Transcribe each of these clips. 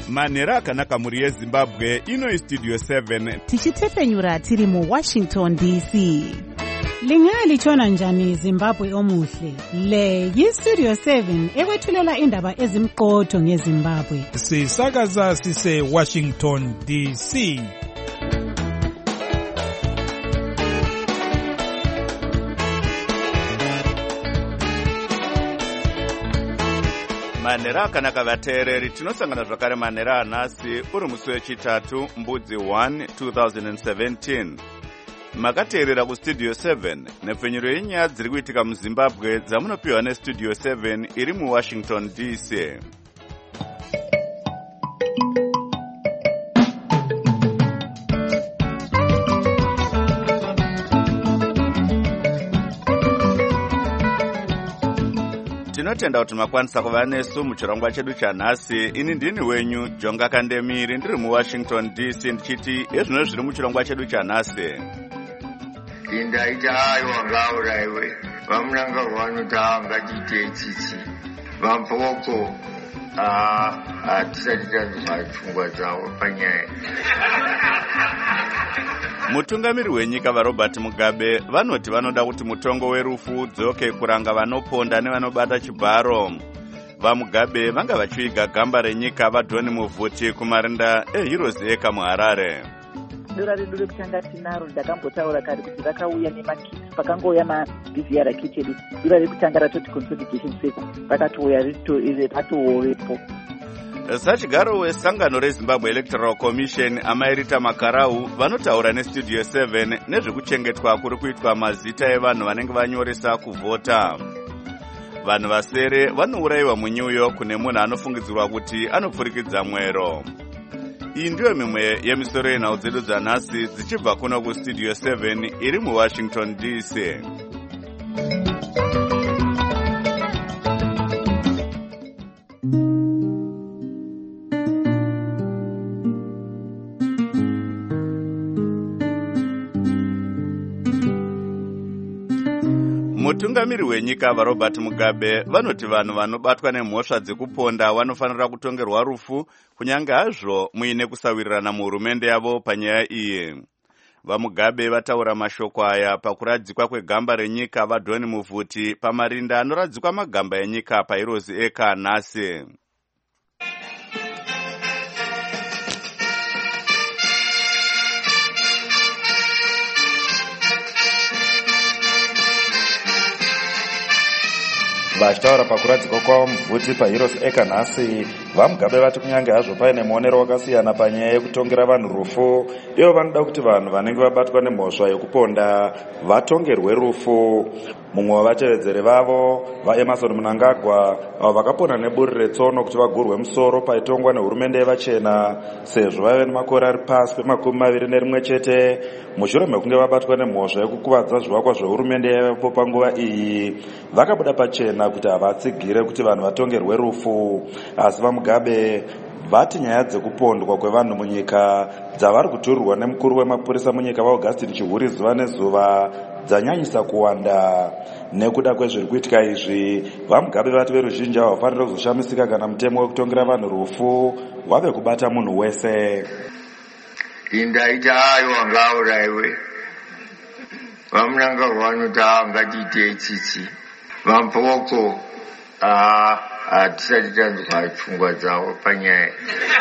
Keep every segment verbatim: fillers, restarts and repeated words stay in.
manhero akanaka mhuri yezimbabwe. Ino istudio seven tichitefenyura tiri muwashington D C. Lingalitshona njani Zimbabwe omuhle? Le yistudio seven ekwethulela indaba ezimqotho ngeZimbabwe. Sisakaza sise Washington D C. manhero akanaka vateereri, tinosangana zvakare manhero anhasi uri musi wechitatu mbudzi one two thousand seventeen. Makateerera kustudio seven nepfenyuro yenyaya dziri kuitika muZimbabwe dzamunopiwa nestudio seven iri muWashington D C. Tinotenda kuti makwanisa kuva nesu muchirongwa chedu chanhasi. Ini ndini wenyu Jonga Kandemiri, ndiri muWashington D C, ndichiti ezvino zviri muchirongwa chedu chanhasi. Indaita ayo wangaura iwe vamunanga vanotanga chite chichi vampoko hatisati tanzwa pfungwa dzavo panyaya. Mutungamiri wenyika vaRobert Mugabe vanoti vanoda kuti mutongo werufu udzoke kuranga vanoponda nevanobata chibharo. VaMugabe vanga vachiviga gamba renyika vaDhoni Muvhuti kumarinda eHeroes Acre muHarare. Dora redu rekutanga tinaro ndakambotaura kare kuti vakauya nemakiti pakangouya mabhizi rakichedi. Dora rekutanga ratoti consolidation paper vakatouya ratoovepo. Sachigaro wesangano reZimbabwe Electoral Commission amairita Makarau vanotaura nestudio seven nezvekuchengetwa kuri kuitwa mazita evanhu vanenge vanyoresa kuvhota. Vanhu vasere vanourayiwa muNew York kune munhu anofungidzirwa kuti anopfurikidza mwero. Iyi ndiyo mimwe yemisoro yenhau dzedu dzanhasi dzichibva kuno kustudio seven iri muWashington D C. Mutungamiri wenyika vaRobert Mugabe vanoti vanhu vanobatwa nemhosva dzekuponda vanofanira kutongerwa rufu kunyange hazvo muine kusawirirana muhurumende yavo panyaya iyi. VaMugabe vataura mashoko aya pakuradzikwa kwegamba renyika vaDhoni Muvhuti pamarinda anoradzikwa magamba enyika paHeroes Acre nhasi. Vachitaura pakuradzikwa kwavo Muvhuti paHeroes Acre nhasi, vaMugabe vati kunyange hazvo paine muonero wakasiyana panyaya yekutongera vanhu rufu, ivo vanoda kuti vanhu vanenge vabatwa nemhosva yokuponda vatongerwe rufu. Mumwe wavatevedzeri vavo vaEmerson Mnangagwa avo vakaponda neburi retsono kuti vagurwe musoro paitongwa nehurumende yevachena sezvo vaive nemakore ari pasi pemakumi maviri nerimwe chete mushure mekunge vabatwa nemhosva yekukuvadza zvivakwa zvehurumende yaivapo panguva iyi. Vakabuda pachena kuti havatsigire kuti vanhu vatongerwe rufu, asi vaMugabe vati nyaya dzekupondwa kwevanhu munyika dzavari kuturirwa nemukuru wemapurisa munyika vaAugustine Chihuri zuva nezuva dzanyanyisa kuwanda. Nekuda kwezviri kuitika izvi, vaMugabe vati veruzhinji havafanira kuzoshamisika kana mutemo wekutongera vanhu rufu wave kubata munhu wese. Indaita ayo wangaura iwe vamunanga vanotanga chite chichi vampoko hatisati tanzwa pfungwa dzavo panyaya.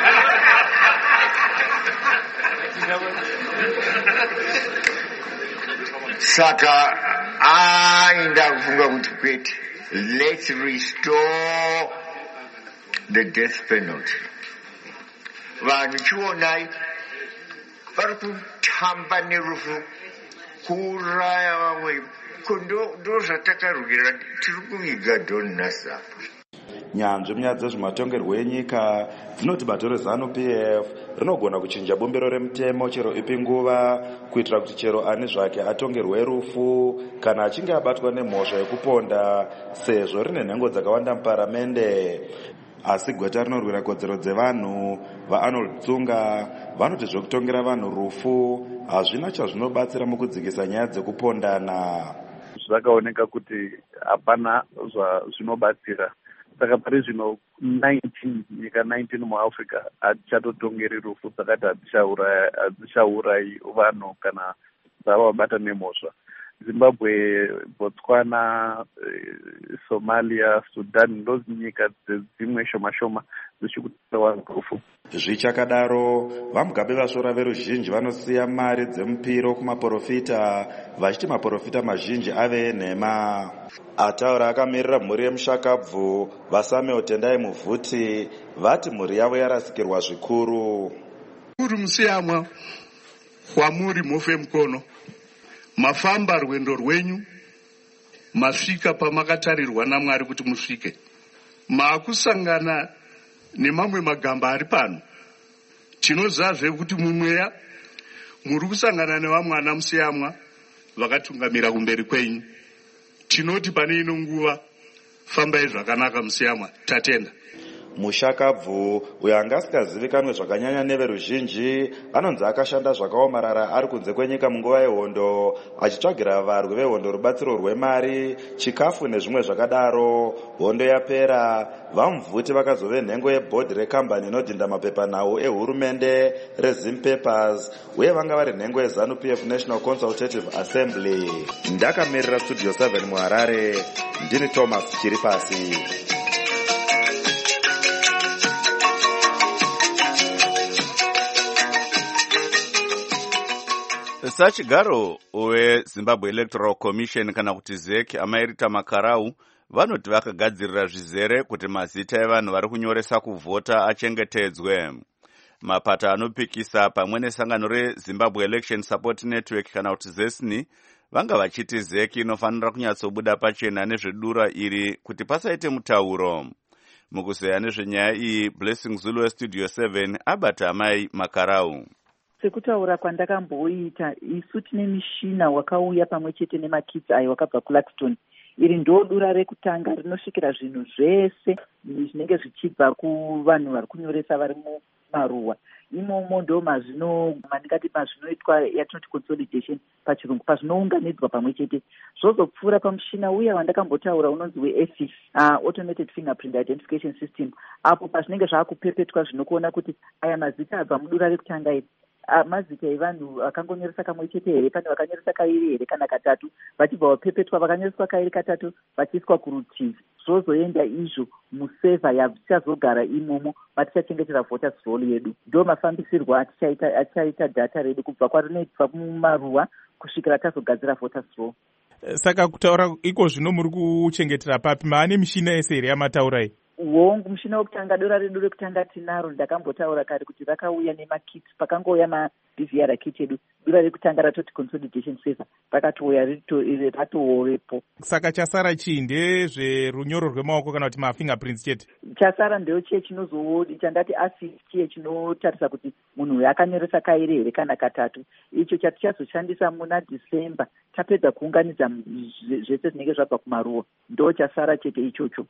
Saka ainda kufunga kuti kwete, let's restore the death penalty. Vanhu chionai vari kutamba nerufu kuuraya vamwe. Ndo zvatakarukira tiri kuviga Dhoni nhasi apa. Nyanzvi munyaya dzezvematongerwo enyika dzinoti bato reZANU P F rinogona kuchinja bumbiro remutemo chero ipi nguva kuitira kuti chero ani zvake atongerwe rufu kana achinge abatwa nemhosva yekuponda sezvo rine nhengo dzakawanda muparamende. Asi gweta rinorwira kodzero dzevanhu vaArnold Tsunga vanoti zvekutongera vanhu rufu hazvina chazvinobatsira mukudzikisa nyaya dzekupondana. Zvakaoneka kuti hapana zvinobatsira. Saka pari zvino nineteen nyika nineteen muafrica hadzichatotongeri rufu dzakati hadzichaurayi vanhu kana dzavabata nemhosva. Zimbabwe, Botswana, Somalia, Sudan ndo nyika dzimwe shoma shoma dzichikutora rufu. Zvichakadaro, vamugabe vasvora veruzhinji vanosiya mari dzemupiro kumaprofita vachiti maprofita mazhinji ave nhema. Ataura akamirira mhuri yemushakabvu vaSamuel Tendai Muvhuti vati mhuri yavo yarasikirwa zvikuru. Muri musiyamwa kwamuri mofe mukono mafamba rwendo rwenyu masvika pamakatarirwa naMwari kuti musvike. Maakusangana nemamwe magamba ari pano. Tinozazve kuti mumweya muri kusangana nevamwe ana musiyamwa vakatungamira kumberi kwenyu. Tinoti pane ino nguva fambai zvakanaka musiyamwa, tatenda. Mushakabvu uyo anga asikazivikanwe zvakanyanya neveruzhinji anonzi akashanda zvakaomarara ari kunze kwenyika munguva yehondo achitsvagira varwi vehondo rubatsiro rwemari, chikafu nezvimwe zvakadaro. Hondo yapera, vaMuvhuti vakazove nhengo yebhodhi rekambani inodhinda mapepanhau ehurumende reZim Papers uye vanga vari nhengo yeZANU-P F National Consultative Assembly. Ndakamirira Studio seven muHarare, ndini Thomas Chiripasi. Sachigaro weZimbabwe Electoral Commission kana kuti Z E C Amairita Makarau vanoti vakagadzirira zvizere kuti mazita evanhu vari kunyoresa kuvhota achengetedzwe. Mapata anopikisa pamwe nesangano reZimbabwe Election Support Network kana kuti Z E S N I vanga vachiti Z E C inofanira kunyatsobuda pachena nezvedura iri kuti pasaite mutauro. Mukuzeya nezvenyaya iyi, Blessing Zulu weStudio seven abata Amai Makarau. Sekutaura kwandakamboita isu tine mishina wakauya pamwe chete nemakidzi ayo wakabva kuLaxton. Iri ndo dura rekutanga rinosvikira zvinhu zvese zvinenge zvichibva kuvanhu vari kunyoresa vari mumaruwa. Imomo ndo mazvino mandingati mazvinoitwa yatinoti consolidation pachirungu pazvinounganidzwa pamwe chete. Zvozopfuura pamushina uya wandakambotaura unonzi weA F I S, uh, Automated Fingerprint Identification System, apo pazvinenge zvakupepetwa zvinokuona kuti aya mazita abva mudura rekutanga iri mazita evanhu vakangonyoresa kamwe chete here, pane vakanyoresa kairi here kana katatu, vachibva vapepetwa vakanyoreswa kairi katatu vachiiswa kurutivi. Zvozoenda izvo musevha yatichazogara imomo vatichachengetera voters roll yedu. Ndo mafambisirwo atichaita atichaita data redu kubva kwarinoitwa mumaruwa kusvikira tazogadzira voters roll. Saka kutaura iko zvino muri kuchengetera papi? Maane mishina yese here yamataura iyi? Wongu mushina wokutanga dora redu rekutanga tinaro ndakambotaura kare kuti rakauya nemakit pakangouya ma-D V R kit edu. Dora rekutanga ratoti consolidation server rakatouya ratovepo. Saka chasara chii? Ndezverunyoro rwemaoko kana kuti mafingerprints chete? Chasara ndeo chiye chinozoodi chandati assist chiye chinotarisa kuti munhu uyu akanyoresa kairi here kana katatu. Icho chatichazoshandisa muna December tapedza kuunganidza zvese zvinenge zvabva kumaruwa. Ndo chasara chete ichocho.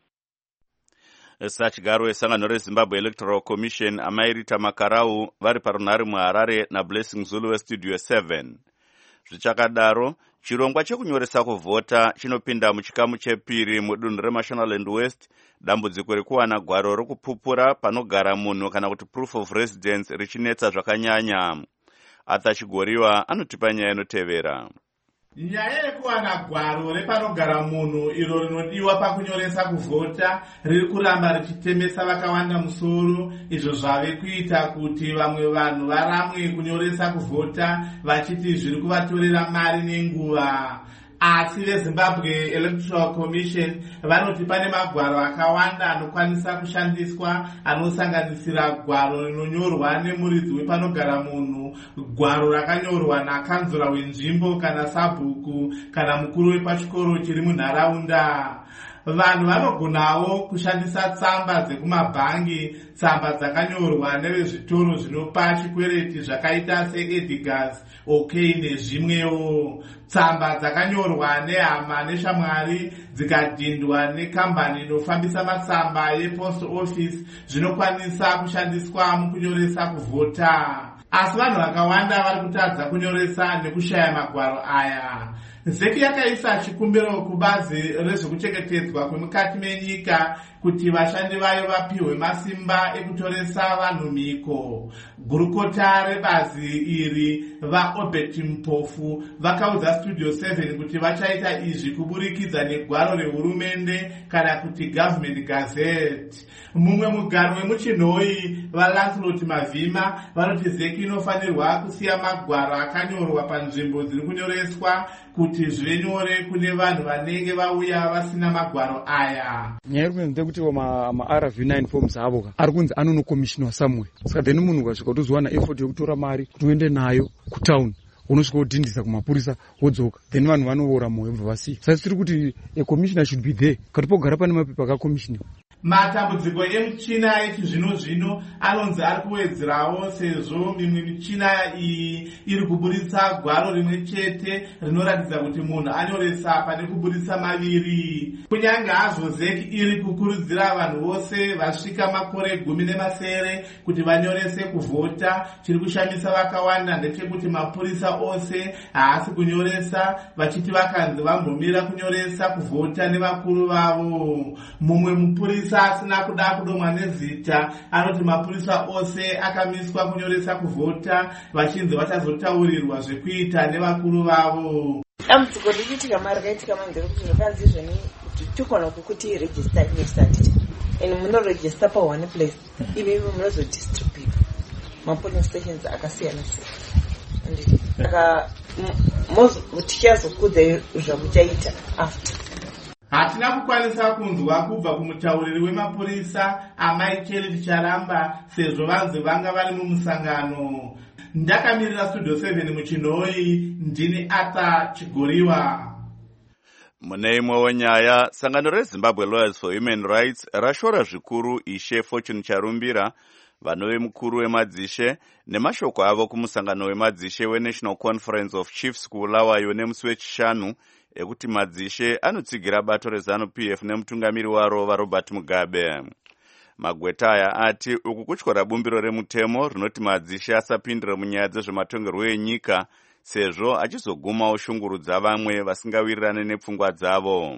Sachigaro wesangano reZimbabwe Electoral Commission Amairita Makarau vari parunhare muHarare naBlessing Zulu weStudio seven. Zvichakadaro, chirongwa chekunyoresa kuvhota chinopinda muchikamu chepiri mudunhu reMashonaland West, dambudziko rekuwana gwaro rokupupura panogara munhu kana kuti proof of residence richinetsa zvakanyanya. Arthur Chigoriwa anotipa nyaya inotevera. Nyaya yekuwana gwaro repanogara munhu iro rinodiwa pakunyoresa kuvhota riri kuramba richitembesa vakawanda musoro, izvo zvave kuita kuti vamwe vanhu varamwe kunyoresa kuvhota vachiti zviri kuvatorera mari nenguva. Asi veZimbabwe Electoral Commission vanoti pane magwaro akawanda anokwanisa kushandiswa anosanganisira gwaro rinonyorwa nemuridzi wepanogara munhu, gwaro rakanyorwa nakanzura wenzvimbo kana sabhuku kana mukuru wepachikoro chiri munharaunda. Vanhu vanogonawo kushandisa tsamba dzekumabhangi, tsamba dzakanyorwa nevezvitoro zvinopa chikwereti zvakaita seEdgars, OK nezvimwewo. Tsamba dzakanyorwa nehama neshamwari dzikadhindwa nekambani inofambisa matsamba yepost office zvinokwanisa kushandiswa mukunyoresa kuvhota. Asi vanhu vakawanda vari kutadza kunyoresa nekushaya magwaro aya. zeki yakaisa chikumbiro kubazi rezvekuchengetedzwa kwemukati menyika kuti vashandi vayo vapiwe masimba ekutoresa vanhu mhiko. Gurukota rebazi iri vaObert Mpofu vakaudza Studio seven kuti vachaita izvi kuburikidza negwaro rehurumende kana kuti Government Gazette. Mumwe mugaro wemuchinhoi vaLancelot Mavhima vanoti zeki inofanirwa kusiya magwaro akanyorwa panzvimbo dziri kunyoreswa kuti zvive nyore kune vanhu vanenge vauya vasina magwaro aya. Nyaya yekuti kuti ma-R V nine forms avo ari kunzi anonokomishinwa somewhere. Saka then munhu ukasvika utozowana effort yokutora mari kuti uende nayo kutown unosvika udhindisa kumapurisa wodzoka, then vanhu vanoora moyo bva vasiya. Saka tiri kuti a commissioner should be there kuti pogara pane mapepa akakomishiniwa. Matambudziko emuchina yechizvino zvino anonzi ari kuwedzerawo sezvo mimwe michina iyi iri kuburitsa gwaro rimwe chete rinoratidza kuti munhu anyoresa pane kuburitsa maviri. Kunyange hazvo zeki iri kukurudzira vanhu vose vasvika makore gumi nemasere kuti vanyorese kuvhota, chiri kushamisa vakawanda ndechekuti mapurisa ose haasi kunyoresa, vachiti vakanzi vambomira kunyoresa kuvhota nevakuru vavo. Mumwe mupurisa asina kuda kudomwa nezita anoti mapurisa ose akamiswa kunyoresa kuvhota vachinzi vachazotaurirwa zvekuita nevakuru vavo. Dambudziko rikuitika mari raitika manzero kuti zvakanzi zveni kuti tikona kuti register inestat and munoregister pa one place ivi munozodistribute mapolling stations akasiyana siyana saka tichazokudza zvamuchaita after. Hatina kukwanisa kunzwa kubva kumutauriri wemapurisa Amai Charity Charamba sezvo vanzi vanga vari mumusangano. Ndakamirira Studio seven muchinhoi, ndini Ata Chigoriwa. Mune imwewo nyaya, sangano reZimbabwe Lawyers for Human Rights rashora zvikuru Ishe Fortune Charumbira, vanove mukuru wemadzishe, nemashoko avo kumusangano wemadzishe weNational Conference of Chiefs kuulawayo nemusi wechishanu, ekuti madzishe anotsigira bato reZanu-P F nemutungamiri waro vaRobert Mugabe. Magweta aya ati uku kutyora bumbiro remutemo rinoti madzishe asapindira munyaya dzezvematongerwo enyika sezvo achizoguma oshungurudza vamwe vasingawirirane nepfungwa dzavo.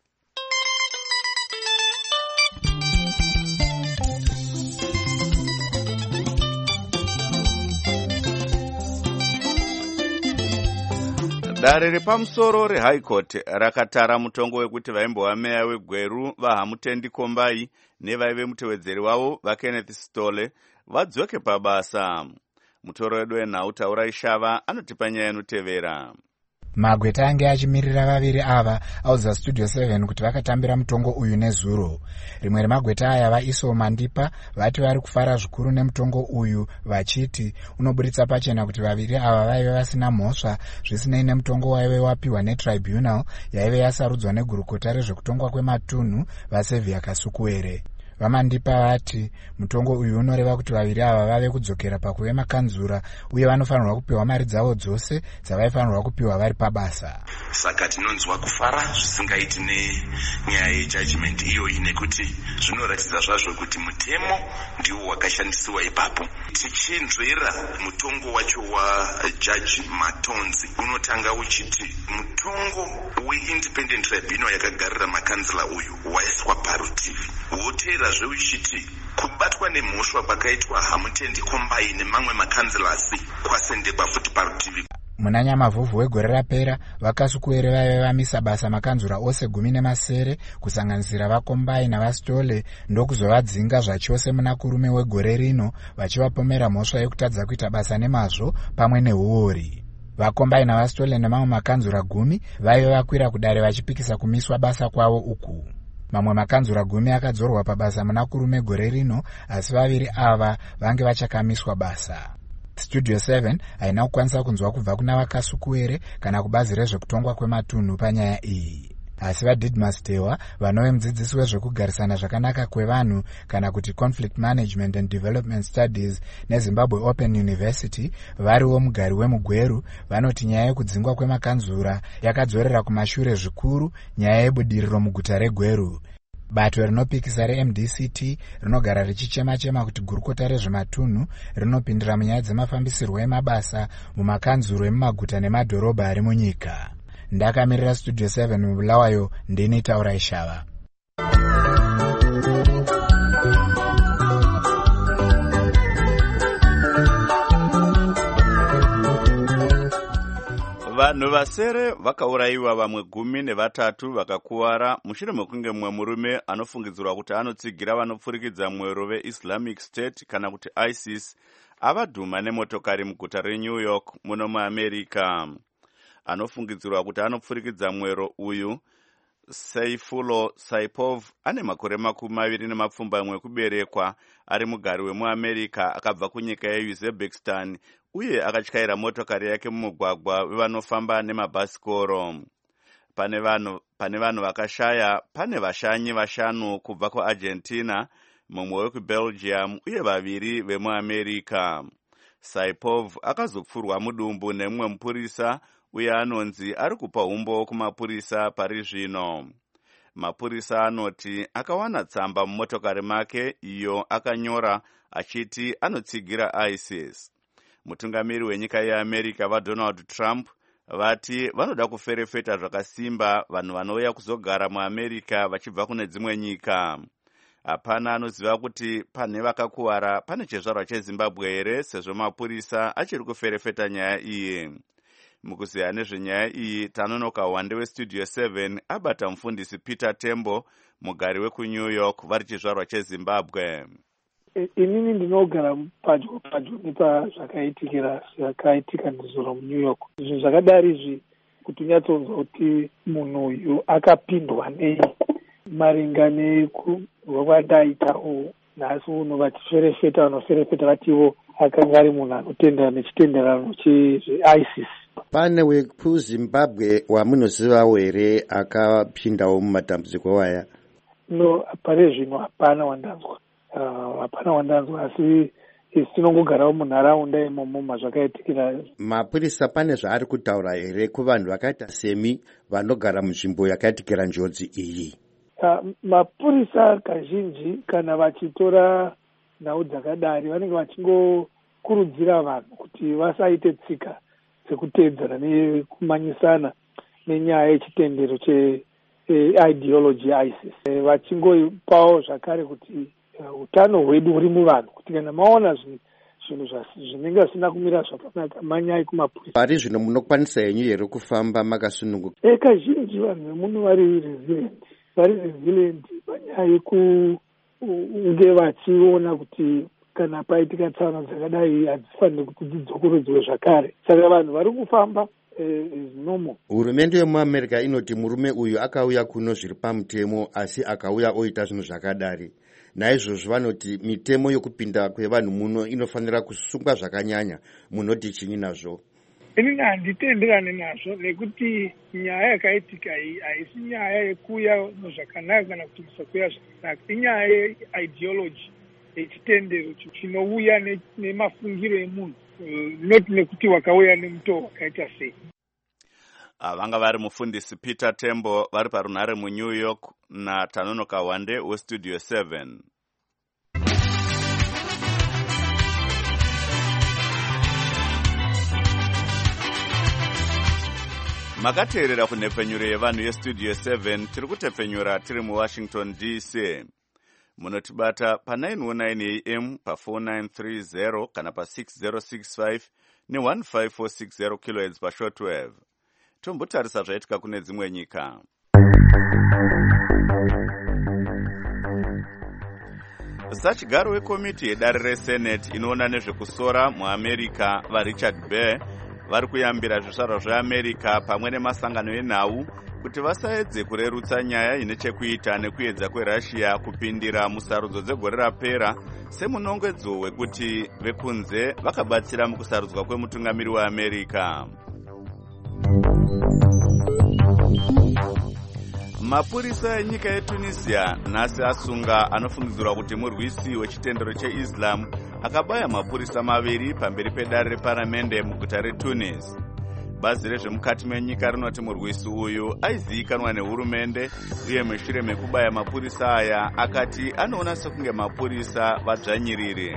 Dare repamusoro reHigh Court rakatara mutongo wekuti vaimbova meya weGweru vaHamutendi Kombai nevaive mutevedzeri wavo vaKenneth Stole vadzoke pabasa. Mutoro wedu wenhau Taura Ishava anotipa nyaya inotevera. Magweta ange achimirira vaviri ava audza Studio seven kuti vakatambira mutongo uyu nezuro. Rimwe remagweta aya vaIso Mandipa vati vari kufara zvikuru nemutongo uyu vachiti unoburitsa pachena kuti vaviri ava vaive vasina mhosva zvisinei nemutongo waive wapiwa netribunal yaive yasarudzwa negurukota rezvekutongwa kwematunhu vaSevia Kasukuwere. Vamandipa vati mutongo uyu unoreva kuti vaviri ava vave kudzokera pakuve makanzura uye vanofanirwa kupiwa mari dzavo dzose dzavaifanirwa kupiwa vari pabasa. Saka tinonzwa kufara zvisingaiti nenyaya yejudgment iyoyi nekuti zvinoratidza zvazvo kuti mutemo ndiwo wakashandisiwa ipapo. Tichinzvera mutongo wacho waJudge Matonzi unotanga uchiti mutongo weIndependent Tribunal yakagarira makanzila uyu waiswa parutivi. Wotera zveuchiti kubatwa nemhosva kwakaitwa Hamutendi Kombai nemamwe makanzilasi kwasendekwa futi parutivi. Muna Nyamavhuvhu wegore rapera vaKasukuwere vaive vamisa basa makanzura ose gumi nemasere kusanganisira vaKombai navaStole ndokuzovadzinga zvachose muna kurume wegore rino vachivapomera mhosva yekutadza kuita basa nemazvo pamwe neuori. VaKombai navaStole nemamwe makanzura gumi vaive vakwira kudare vachipikisa kumiswa basa kwavo uku. Mamwe makanzura gumi akadzorwa pabasa muna kurume gore rino asi vaviri ava vange vachakamiswa basa. Studio seven haina kukwanisa kunzwa kubva kuna vaKasukuwere kana kubazi rezvekutongwa kwematunhu panyaya iyi. Asi vaDidmus Dewa vanove mudzidzisi wezvekugarisana zvakanaka kwevanhu kana kuti Conflict Management and Development Studies neZimbabwe Open University variwo mugari wemuGweru vanoti nyaya yekudzingwa kwemakanzura yakadzorera kumashure zvikuru nyaya yebudiriro muguta reGweru. Bato rinopikisa reM D C T rinogara richichema-chema kuti gurukota rezvematunhu rinopindira munyaya dzemafambisirwo emabasa mumakanzuro emumaguta nemadhorobha ari munyika. ndakamirira studio seven mubulawayo ndini Taurai Shava. Vanhu vasere vakaurayiwa, vamwe gumi nevatatu vakakuwara mushure mekunge mumwe murume anofungidzirwa kuti anotsigira vanopfurikidza mwero veIslamic State kana kuti ISIS avadhuma nemotokari muguta reNew York muno muAmerica. Anofungidzirwa kuti anopfurikidza mwero uyu, Saifulo Saipov, ane makore makumi maviri nemapfumbamwe ekuberekwa, ari mugari wemuAmerica, akabva kunyika yeUzbekistan uye akatyaira motokari yake mumugwagwa wevanofamba nemabhasikoro. Pane vanhu pane vanhu vakashaya, pane vashanyi vashanu kubva kuArgentina, mumwe wekuBelgium uye vaviri vemuAmerica. Saipov akazopfurwa mudumbu nemumwe mupurisa uye anonzi ari kupa umbo kumapurisa pari zvino. Mapurisa anoti akawana tsamba mumotokari make iyo akanyora achiti anotsigira ISIS. Mutungamiri wenyika yeAmerica vaDonald Trump vati vanoda kuferefeta zvakasimba vanhu vanouya kuzogara muAmerica vachibva kune dzimwe nyika. Hapana anoziva kuti pane vakakuwara pane chizvarwa cheZimbabwe here, sezvo mapurisa achiri kuferefeta nyaya iyi. Mukuziya nezvenyaya iyi, Tanonoka Wande weStudio seven abata mufundisi Peter Tembo, mugari wekuNew York, vari chizvarwa cheZimbabwe. Inini ndinogara padyo padyo nepa zvakaitikira zvakaitika ndizoro muNew York. Zvinhu zvakadari izvi kuti unyatsonzwa kuti munhu uyu akapindwa nei maringa nekwadaitawo nhasi uno vachiferefeta vanoferefeta vativo akanga ari munhu anotendera nechitenderano chezveISIS. Pane wekuZimbabwe wamunozivawo here akapindawo mumatambudziko waya? No, pari zvino hapana wandanzwa. Hapana uh, wandanzwa, asi isi tinongogarawo munharaunda imomo mazvakaitikira. Mapurisa pane zvaari kutaura here kuvanhu vakaita semi vanogara munzvimbo yakaitikira njodzi iyi? Uh, mapurisa kazhinji kana vachitora nhau dzakadari vanenge vachingokurudzira vanhu kuti vasaite tsika dzekuteedzana nekumanyisana nenyaya yechitendero cheideology yeISIS. E, vachingopawo zvakare kuti uh, utano hwedu huri muvanhu, kuti kana maona zvinhu zvinenge zvisina kumira zvakanaka manyai kumapurisa. Pari zvino munokwanisa henyu here kufamba makasununguka? E, kazhinji vanhu vemuno vari resilient vari resilient panyaya yekunge vachiona kuti kana paitika tsaona dzakadai hadzifaniri kuti dzidzokorodzwe zvakare. Saka vanhu vari kufamba zvinomo. Hurumende yemuAmerica inoti murume uyu akauya kuno zviri pamutemo asi akauya oita zvinhu zvakadari. Naizvozvo vanoti mitemo yokupinda kwevanhu muno inofanira kusungwa zvakanyanya. Munoti chinyi nazvo? Inini handitenderane nazvo, nekuti nyaya yakaitika iyi haisi nyaya yekuuya zvakanaka kana kuti kusakuya zvakanaka. Inyaya yeideology yechitendero chinouya nemafungiro emunhu, not nekuti wakauya nemutoo wakaita sei. Vanga vari mufundisi Peter Tembo vari parunhare muNew York naTanonoka Wande weStudio seven. Makateerera kunhepfenyuro yevanhu yeStudio seven, tiri kutepfenyura tiri muWashington D C. Munotibata pa nine oh nine A M, pa four nine three zero kana pa six zero six five ne one five four six zero kilohertz pa shortwave. Tombotarisa zvaitika kune dzimwe nyika. Sachigaro wekomiti yedare reSenate inoona nezvekusora muAmerica vaRichard Burr vari kuyambira zvizvarwa zveAmerica pamwe nemasangano enhau kuti vasaedze kurerutsa nyaya ine chekuita nekuedza kweRussia kupindira musarudzo dzegore rapera semunongedzo wekuti vekunze vakabatsira mukusarudzwa kwemutungamiri weAmerica. Mapurisa enyika yeTunisia nhasi asunga anofungidzirwa kuti murwisi wechitendero cheIslam akabaya mapurisa maviri pamberi pedare reparamende muguta reTunis. Bazi rezvemukati menyika rinoti murwisi uyu aizivikanwa nehurumende uye mushure mekubaya mapurisa aya akati anoona sekunge mapurisa vadzvanyiriri.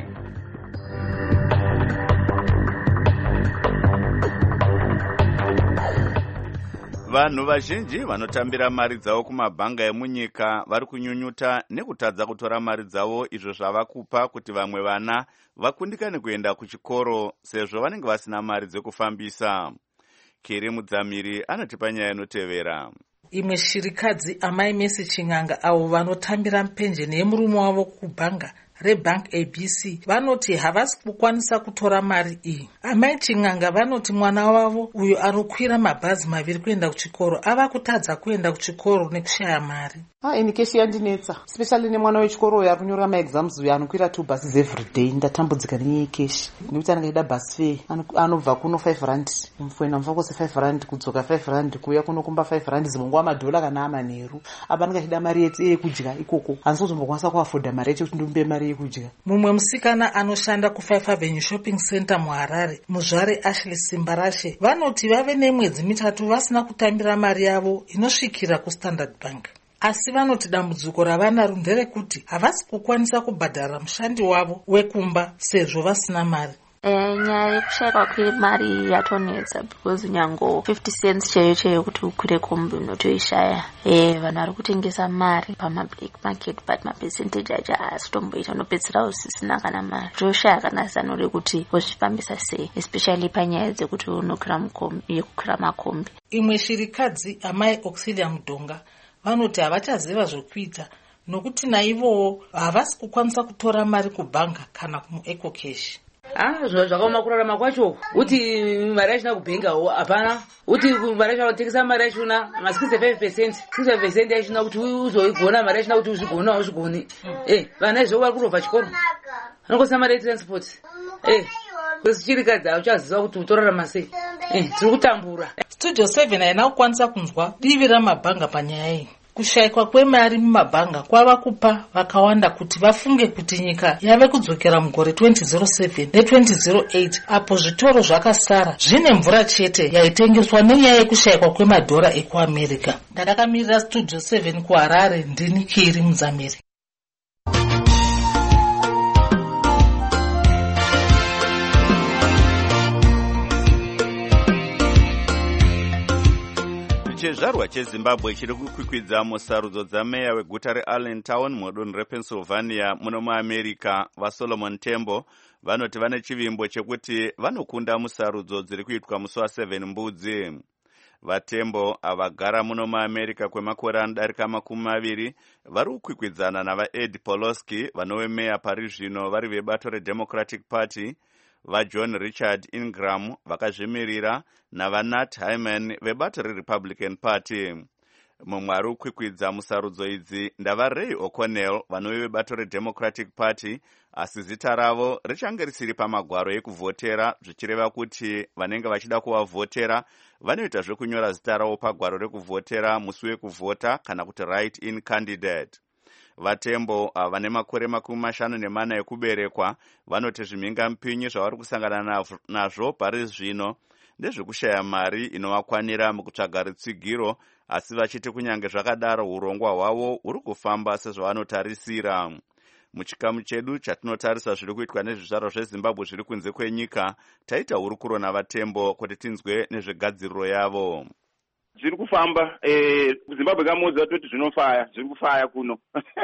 vanhu vazhinji vanotambira mari dzavo kumabhanga emunyika vari kunyunyuta nekutadza kutora mari dzavo izvo zvava kupa kuti vamwe vana vakundikane kuenda kuchikoro sezvo vanenge vasina mari dzekufambisa. Keri Mudzamiri anotipa nyaya inotevera. Imwe shirikadzi Amai Messi Chinganga avo vanotambira mupenjeni yemurume wavo kubhanga rebank A B C vanoti havasi kukwanisa kutora mari iyi. Amai Chinganga vanoti mwana wavo uyo anokwira mabhazi maviri kuenda kuchikoro ava kutadza kuenda kuchikoro nekushaya mari. Ah, ini kesi yandinetsa, especially nemwana wechikoro uyo arikunyorera maexams uyo anokwira two buses every day. Ndatambudzika nenyaya yekeshi nekuti anenge eida bus fare anobva kuno five rand kuenda mfa kwose five rand kudzoka five rand kuuya kunokumba five rand zimongo amadhola kana amanheru. Apa anenge achida mari yekudya ikoko hanzi kuzombokwanisa kuafodha mari yacho kuti ndimbe mari yekudya. Mumwe musikana anoshanda kufive avenue shopping center muHarare, muzvare Ashley Simbarashe, vanoti vave nemwedzi mitatu vasina kutambira mari yavo inosvikira kuStandard Bank. Asi vanoti dambudziko ravanaro nderekuti havasi kukwanisa kubhadhara mushandi wavo wekumba sezvo vasina mari. nyaya yekushayikwa kwemari yatonetsa because nyango fifty cents chaiyo chaiyo kuti ukwire kombi unotoishaya. Eh, vanhu vari kutengesa mari pamablack market but mapercentage acho haasi kutomboita, unopedzisira usisina kana mari. Toshaya kana zano rekuti wozvifambisa sei, especially panyaya dzekuti unokwira mukombi yekukwira makombi. Imwe shirikadzi Amai Auxilia Mudonga vanoti havachaziva zvokuita nokuti naivowo havasi kukwanisa kutora mari kubhanga kana kumueco cash. Ah, zvakaoma kurarama kwacho uti mari yachina kubhengawo hapana, uti mari yacho tengesa mari yachona ma sixty-five percent sixty-five percent yachina kuti uzoigona mari yachina kuti uzvigona uzvigoni. Eh, vana izvo vari kurobva chikoro vanokosa mari yetransport. Eh, kwesichirikadzi hauchaziva kuti utorarama sei. Eh, tiri kutambura. Studio seven haina kukwanisa kunzwa divi ramabhanga panyaya iyi. Kushayikwa kwemari mumabhanga kwava kupa vakawanda kuti vafunge kuti nyika yave kudzokera mugore twenty oh seven ne twenty oh eight apo zvitoro zvakasara zvine mvura chete yaitengeswa nenyaya yekushayikwa kwemadhora ekuAmerica. Ndakamirira Studio seven kuHarare, ndini Keri Mudzamiri. Chezvarwa cheZimbabwe chiri kukwikwidza musarudzo dzameya weguta reAllentown mudunhu rePennsylvania muno muAmerica vaSolomon Tembo vanoti vane chivimbo chekuti vanokunda musarudzo dziri kuitwa musi waseven mbudzi. VaTembo avagara muno muAmerica kwemakore anodarika makumi maviri vari kukwikwidzana navaEd Poloski vanove meya pari zvino vari vebato reDemocratic Party, vaJohn Richard Ingram vakazvimirira navanat Hyman vebato reRepublican Party. Mumwe ari kukwikwidza musarudzo idzi ndavaRay O'Connell vanove vebato reDemocratic Party, asi zita ravo richange risiri pamagwaro ekuvhotera, zvichireva kuti vanenge vachida kuvavhotera vanoita zvekunyora zita ravo pagwaro rekuvhotera musi wekuvhota kana kuti write in candidate. VaTembo vane makore makumi mashanu nemana ekuberekwa vanoti zvimhinga mupinyi zvavari kusangana nazvo pari zvino ndezvekushaya mari inovakwanira mukutsvaga rutsigiro, asi vachiti kunyange zvakadaro urongwa hwavo huri kufamba sezvavanotarisira. Muchikamu chedu chatinotarisa zviri kuitwa nezvizvarwa zveZimbabwe zviri kunze kwenyika, taita hurukuro navaTembo kuti tinzwe nezvegadziriro yavo. Zviri kufamba eh Zimbabwe kamudza toti zvinofaya zviri kufaya kuno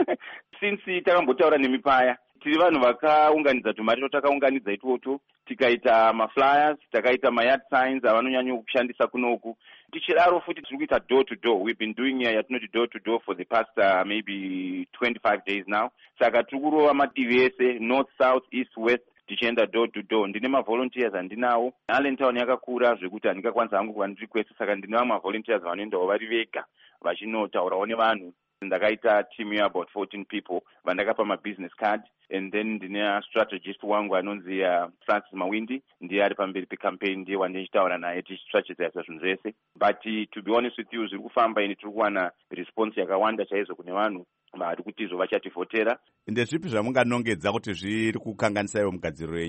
since takambotaura nemipaya tiri vanhu vakaunganidza tumari totakaunganidza itoto tikaita maflyers takaita mayard signs avanonyanya kushandisa kunoku tichidaro futi tiri kuita door to door. We've been doing here yatinoti door to door for the past uh, maybe twenty-five days now. Saka tiri kurova mativi ese north south east west tichienda door to door. Ndine mavolunteers andinawo. Allentown yakakura zvekuti handingakwanisa hangu kuva ndirikwese, saka ndine vamwe volunteers vanoendawo vari vega vachinotaurawo nevanhu. Ndakaita team ya about fourteen people vandakapa mabusiness card, and then ndine strategist wangu anonzi uh, Francis Mawindi ndiye ari pamberi pecampaign, ndiye wandichitaura naye tichistrategize zvinhu zvese. But uh, to be honest with you zviri kufamba ini tiri kuwana response yakawanda chaizvo kune vanhu vari kuti izvo vachativhotera. Ndezvipi zvamunganongedza kuti zviri kukanganisaiwo mugadziriro wenyu?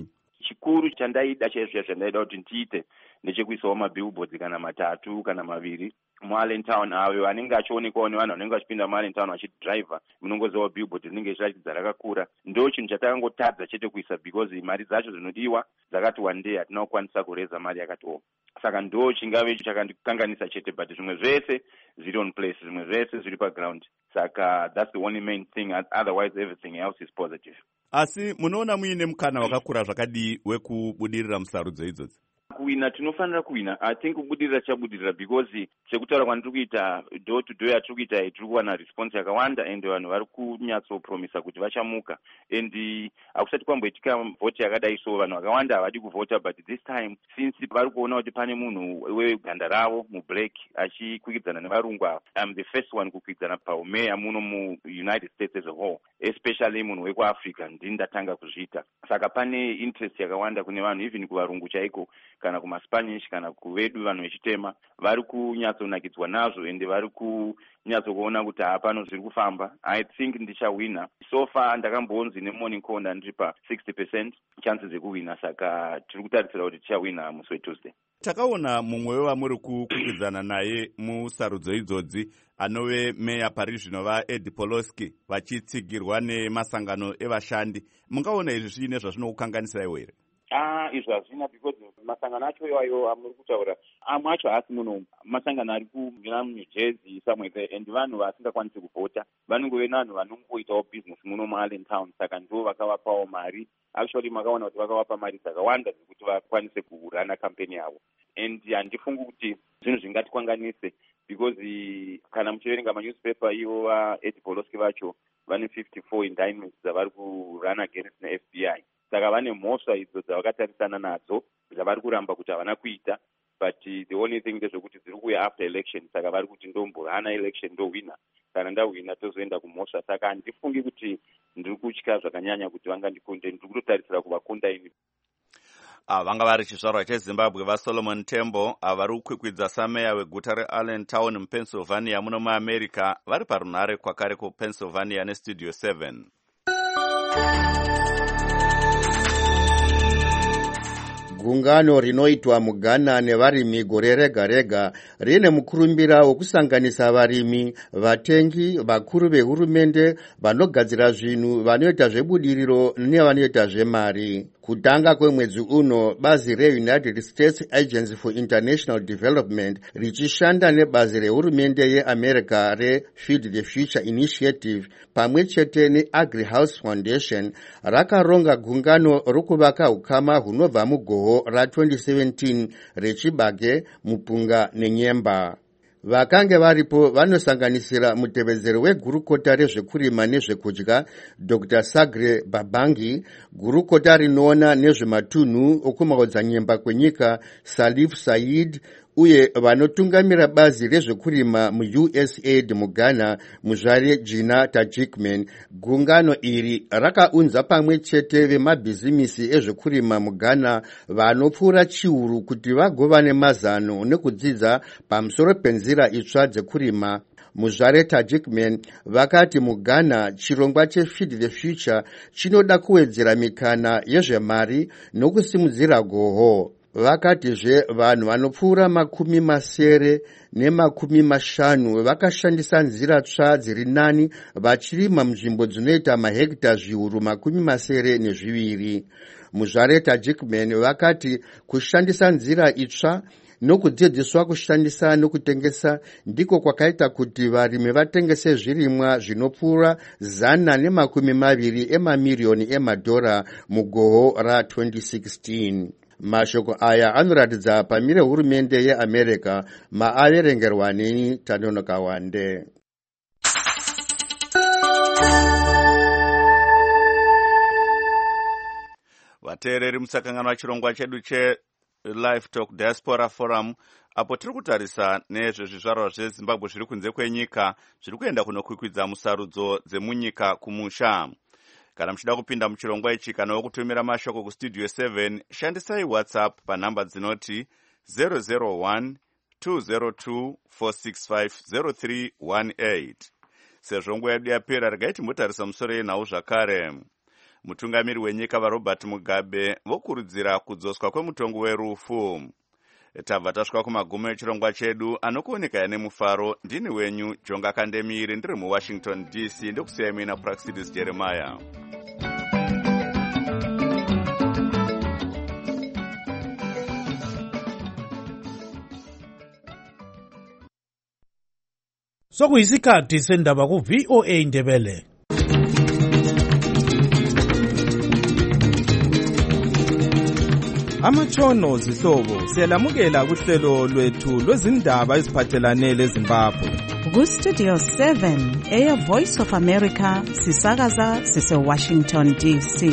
chikuru chandaida chaizvo zvandaida kuti ndiite ndechekuisawo mabillboards kana matatu kana maviri muallentown avo anenge achionekwawo nevanhu vanenge vachipinda muallentown vachidhiraivha munongozivawo billboard rinenge richiratidza rakakura. ndo chinhu chatakangotadza chete kuisa because mari dzacho dzinodiwa dzakati one day hatina kukwanisa kureza mari yakatiwo. Saka ndo chingave chakandikanganisa chete, but zvimwe zvese zviri on place, zvimwe zvese zviri paground. Saka that's the only main thing, otherwise everything else is positive. Asi munoona muine mukana wakakura zvakadii wekubudirira musarudzo idzodzo? Kuwina tinofanira kuwina. I think kubudirira chabudirira because sekutaura kwandiri kuita door to door yatiri kuita tiri kuwana response yakawanda and vanhu vari kunyatsopromisa kuti vachamuka. And hakusati kwamboitika vote yakadai so vanhu vakawanda havadi kuvhota, but this time since vari kuona kuti pane munhu weganda ravo mublack achikwikwidzana nevarungu ava, I'm the first one kukwikwidzana paumeya muno muunited states as a whole, especially munhu wekuafrica ndini ndatanga kuzviita. Saka pane interest yakawanda kune vanhu, even kuvarungu chaiko kana kumaspanish kana kuvedu vanhu vechitema vari kunyatsonakidzwa nazvo ende vari kunyatsokuona kuti hapano zviri kufamba. I think ndichawina. So far ndakambonzi nemorning call ndandiri pa sixty percent chances dzekuwina, saka tiri kutarisira kuti tichawina musi weTuesday. Takaona mumwe wevamuri kukwikwidzana naye musarudzo idzodzi anove meya parizvino vaEd Poloski vachitsigirwa nemasangano evashandi. Mungaona izvi zviine zvazvinokukanganisira here? Ah, izvo hazvina because masangano acho iwayo amuri kutaura amwe acho haasi muno. Masangano ari kuNew Jersey somewhere there, and vanhu vasingakwanisi kuvhota vanongove vanhu vanongoitawo business muno muAllentown, saka ndo vakavapawo mari. Actually makaona kuti vakavapa mari dzakawanda dzekuti vakwanise kurana kampeni yavo, and handifungi kuti zvinhu zvingatikwanganise because kana muchiverenga manewspaper ivo vaEd Poloski vacho vane fifty-four indictments dzavari kurana against neF B I. Saka vane mhosva idzo dzavakatarisana nadzo dzavari kuramba kuti havana kuita, but the only thing ndezvekuti dziri kuuya after election, saka vari kuti ndombohana election ndohwina, kana ndahwina tozoenda kumhosva. Saka handifungi kuti ndiri kutya zvakanyanya kuti vangandikunde, ndiri kutotarisira kuvakunda ini. Ah, vanga vari chizvarwa cheZimbabwe vaSolomon Tembo avari kukwikwidza sameya weguta reAllentown muPennsylvania muno muAmerica vari parunhare kwakare kuPennsylvania neStudio seven. Gungano rinoitwa muGhana nevarimi gore rega rega rine mukurumbira wokusanganisa varimi, vatengi, vakuru vehurumende, vanogadzira zvinhu, vanoita zvebudiriro nevanoita zvemari. Kutanga kwemwedzi uno, bazi reUnited States Agency for International Development richishanda nebazi rehurumende yeAmerica reFeed the Future Initiative pamwe chete neAgri-House Foundation rakaronga gungano rokuvaka ukama hunobva mugoho ra twenty seventeen rechibage, mupunga nenyemba. Vakange varipo vanosanganisira mutevedzeri wegurukota rezvekurima nezvekudya Doctor Sagre Babangi, gurukota rinoona nezvematunhu okumaodzanyemba kwenyika Salif Said, uye vanotungamira bazi rezvekurima mu-U S A I D muGhana muzvare Gina Tajikman. Gungano iri rakaunza pamwe chete vemabhizimisi ezvekurima muGhana vanopfuura chiuru kuti vagova nemazano nekudzidza pamusoro penzira itsva dzekurima. Muzvare Tajikman vakati muGhana chirongwa cheFeed the Future chinoda kuwedzera mikana yezvemari nokusimudzira goho. Vakatizve vanhu vanopfuura makumi masere nemakumi mashanu vakashandisa nzira tsva dziri nani vachirima munzvimbo dzinoita mahekita zviuru makumi masere nezviviri. Muzvare Tajikman vakati kushandisa nzira itsva nokudzidziswa kushandisa nokutengesa ndiko kwakaita kuti varimi vatengese zvirimwa zvinopfuura zana nemakumi maviri emamirioni emadhora mugoho ra twenty sixteen. Mashoko aya anoratidza pamire hurumende yeAmerica maaverengerwa neni Tanonoka Wande. Vateereri musakangano wachirongwa chedu che Live Talk Diaspora Forum, apo tiri kutarisa nezvezvizvarwa zveZimbabwe zviri kunze kwenyika zviri kuenda kunokwikwidza musarudzo dzemunyika kumusha. Kana muchida kupinda muchirongwa ichi kana wokutumira mashoko kuStudio seven, shandisai WhatsApp panhamba dzinoti zero zero one two zero two four six five zero three one eight. Sezvo nguva yedu yapera regai timbotarisa musoro yenhau zvakare. mutungamiri wenyika vaRobert Mugabe vokurudzira kudzoswa kwemutongo werufu. Tabva tasvika kumagumo echirongwa chedu anokuoneka yane mufaro. Ndini wenyu Jonga Kandemiri ndiri muWashington D C ndokusiyai muina Praxidis Jeremiah. Sokuyisikhathi sendaba ku V O A Ndebele. Amatshono zihlobo siyalamukela kuhlelo lwethu lwezindaba eziphathelane leZimbabwe. Ku Studio seven eya Voice of America sisakaza sise Washington D C.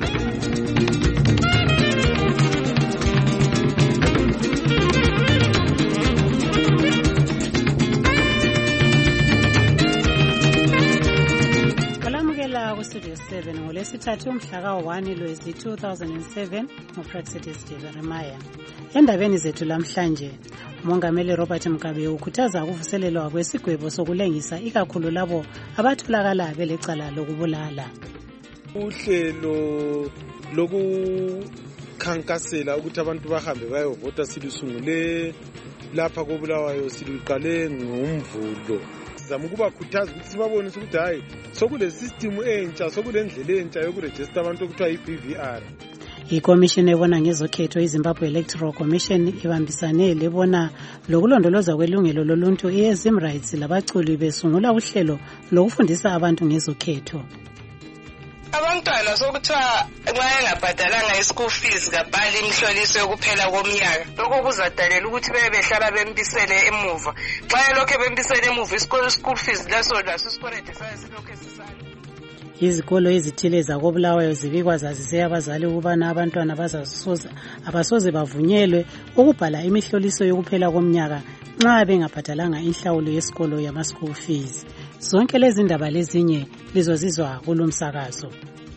Studio seven ngolesithathu umhla ka-one Lwezi two thousand seven nguPraxidis Jeremiah. Endabeni zethu lamhlanje, umongameli Robert Mugabe ukhuthaza ukuvuselelwa kwesigwebo sokulengisa ikakhulu labo abatholakala belecala lokubulala. Uhlelo lokukhankasela ukuthi abantu bahambe bayovota silusungule lapha koBulawayo siluqale ngomvulo. Sizama ukubakhuthaza ukuthi sibabonise ukuthi hayi sokule system entsha sokule ndlela entsha yokuregister abantu okuthiwa i-B V R. Ikomishini ebona ngezokhetho iZimbabwe Electoral Commission ibambisane lebona lokulondoloza kwelungelo loluntu i-Zim Rights labaculi besungula uhlelo lokufundisa abantu ngezokhetho. Abantwana sokuthiwa nxa engabhadalanga i-school fees kabhali imihloliso yokuphela komnyaka, lokho kuzadalela ukuthi bebe behlala bembisele emuva. Xa lokho bembisele emuva isikolo school fees laso laso isikwelede sayo silokho esisala. Izikolo ezithile zakoBulawayo zibikwa zazise abazali ukubana abantwana bazasoza abasoze bavunyelwe ukubhala imihloliso yokuphela komnyaka nxa bengabhadalanga inhlawulo yesikolo yama school fees. Zonke lezi ndaba lezinye lizozizwa kulomsakazo.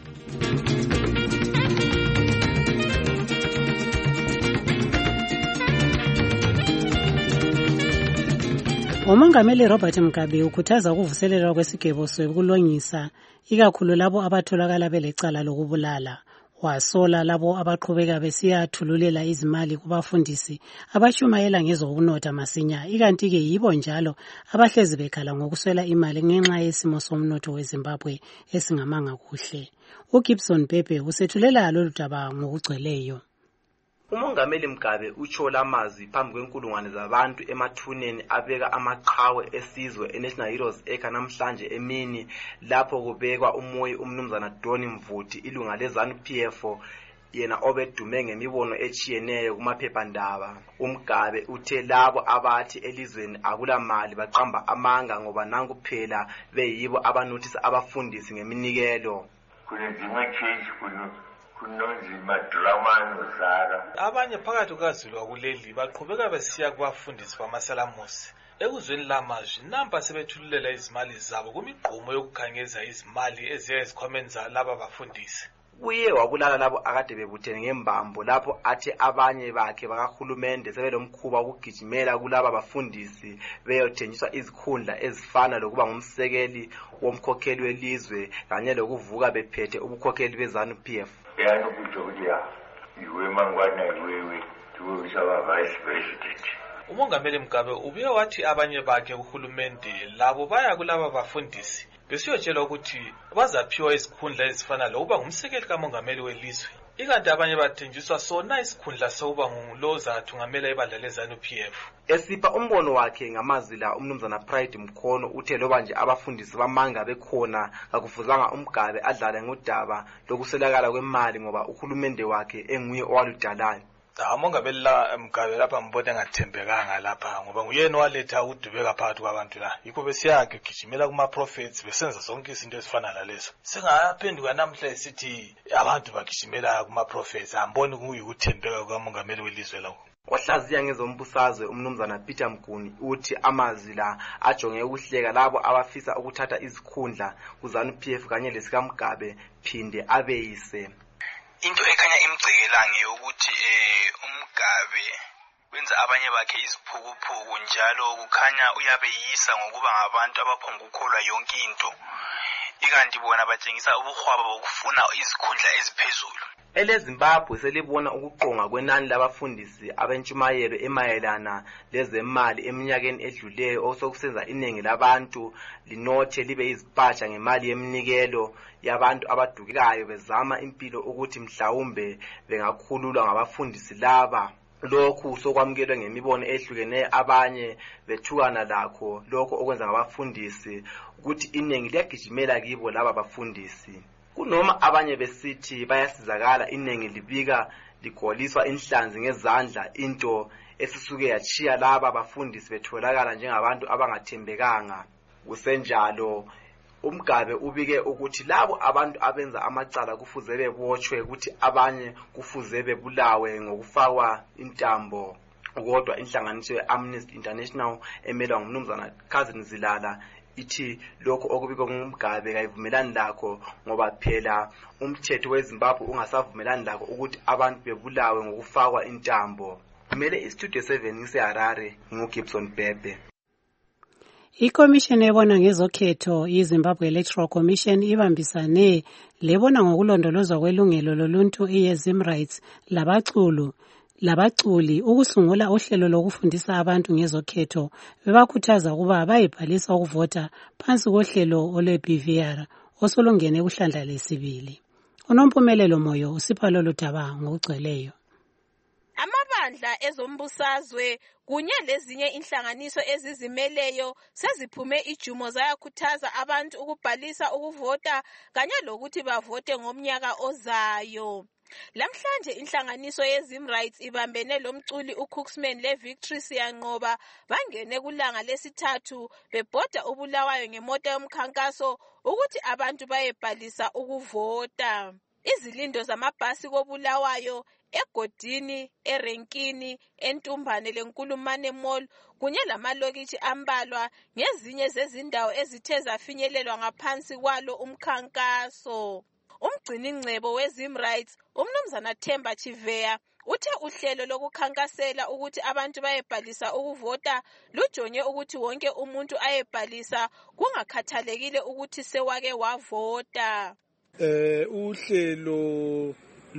Umongameli Robert Mugabe ukhuthaza ukuvuselelwa kwesigwebo sokulongisa ikakhulu labo abatholakala belecala lokubulala. Wasola labo abaqhubeka besiyathululela izimali kubafundisi abashumayela ngezokunotha masinya, ikanti ke yibo njalo abahlezi bekhala ngokuswela imali ngenxa yesimo somnotho weZimbabwe esingamanga kuhle. uGibson Pepe usethulela lolu daba ngokugcweleyo. Umongameli Mugabe utsho amazwi phambi kwenkulungwane zabantu emathuneni abeka amaqhawe esizwe eNational Heroes Acre namhlanje emini lapho kubekwa umoyi umnumzana Doni Mvuti ilunga leZANU P F yena obedume ngemibono echiyeneyo kumaphephandaba. uMugabe uthe labo abathi elizweni akula mali baqamba amanga ngoba nanku phela beyibo abanothisa abafundisi ngeminikelo. Kunezimwe change kuno kunonzima drama nozara. Abanye phakathi kwazilwa kuleli baqhubeka besiya kubafundisi bamasalamusi. Ekuzweni lamazwi nampa sebethululela izimali zabo kumigqumo yokukhangeza izimali eziya ezikhwameni zalaba bafundisi. Uye wabulala labo akade bebuthene ngembambo lapho athi abanye bakhe bakahulumende sebelomkhuba ukugijimela kulaba bafundisi beyothenjiswa izikhundla ezifana lokuba ngumsekeli womkhokheli welizwe kanye lokuvuka bephethe ubukhokheli beZANU P F. Yani ukujodia iwe mangwana iwewe tuwisaba vice president. Umongameli Mugabe ubuye wathi abanye bakhe uhulumende labo baya kulaba bafundisi besiyotshela ukuthi bazaphiwa isikhundla ezifana lokuba ngumsekeli kamongameli welizwe, ikanti abanye bathenjiswa sona isikhundla sokuba nguloza athungamela ibandla leZANU P F. Esipha umbono wakhe ngamazwi la umnumzana Pride Mkhono uthe loba nje abafundisi bamanga bekhona akufuzanga uMugabe adlale ngodaba lokuselakala kwemali ngoba uhulumende wakhe enguye owaludalayo. Umongameli la Mugabe lapha mbona engathembekanga lapha ngoba nguyena waletha ukudubeka phakathi kwabantu la. Yikho besiyake gijimela kuma prophets besenza zonke izinto ezifana nalezo. Singaphenduka namhla esithi abantu bagijimela kuma prophets amboni kuyikuthembeka kwamongameli welizwe lawo. Wahlaziya ngezombusazwe umnumzana Peter Mguni uthi amazwi la ajonge ukuhleka labo abafisa ukuthatha izikhundla kuZANU P F kanye lesika Mugabe phinde abeyise. Into ekhanya imgcekelanga ukuthi eh uMugabe wenza abanye bakhe iziphukuphuku njalo kukhanya uyabeyisa ngokuba ngabantu abaphonga ukukholwa yonke into. ikanti bona batshengisa ubuhwaba bokufuna izikhundla eziphezulu. EleZimbabwe selibona ukuqonga kwenani labafundisi abentshumayelo emayelana lezemali eminyakeni edluleyo osokusenza iningi labantu linothe libe izipatsha ngemali yeminikelo yabantu abadukekayo bezama impilo ukuthi mhlawumbe bengakhululwa ngabafundisi laba. Lokhu sokwamukelwe ngemibono ehlukeneyo, abanye bethukana lakho lokho okwenza ngabafundisi ukuthi iningi liyagijimela kibo laba bafundisi. Kunoma abanye besithi bayasizakala, iningi libika ligoliswa inhlanzi ngezandla, into esisuke yachiya laba bafundisi betholakala njengabantu abangathembekanga. Kusenjalo uMgabe ubike ukuthi labo abantu abenza amacala kufuze bebotshwe, ukuthi abanye kufuze bebulawe ngokufakwa intambo. Kodwa inhlanganiso ye-Amnesty International emelwa ngumnumzana Cousin Zilala ithi lokho okubikwa nguMgabe kayivumelani lakho, ngoba phela umthetho weZimbabwe ungasavumelani lakho ukuthi abantu bebulawe ngokufakwa intambo. Kumele iStudio seven ngiseHarare, nguGibson Bhebhe. Ikomishini ebona ngezokhetho iZimbabwe Electoral Commission ibambisane lebona ngokulondolozwa kwelungelo loluntu iZimRights labaculu labaculi ukusungula uhlelo lokufundisa abantu ngezokhetho, bebakhuthaza ukuba bayibhalisa ukuvota phansi kohlelo olwe-B V R osolungene kuhlandla lesibili. Unompumelelo Moyo usipha lolu daba ngokugcweleyo. Amabandla ezombusazwe kunye lezinye inhlanganiso ezizimeleyo seziphume ijumo zayakhuthaza abantu ukubhalisa ukuvota kanye lokuthi bavote ngomnyaka ozayo. Lamhlanje inhlanganiso yeZimRights ibambene lomculi uCooksman leVictory Siyanqoba bangene kulanga lesithathu bebhoda ubulawayo ngemota yomkhankaso ukuthi abantu bayebhalisa ukuvota. Izilindo zamabhasi kobulawayo egodini, erenkini, entumbane lenkulumane mall kunye lamalokitshi ambalwa ngezinye zezindawo ezithe zafinyelelwa ngaphansi kwalo umkhankaso. Umgciningcebo weZimRights umnumzana Themba Chiveya uthe uhlelo lokukhankasela ukuthi abantu bayebhalisa ukuvota lujonge ukuthi wonke umuntu ayebhalisa kungakhathalekile ukuthi sewake wavota. Eh uhlelo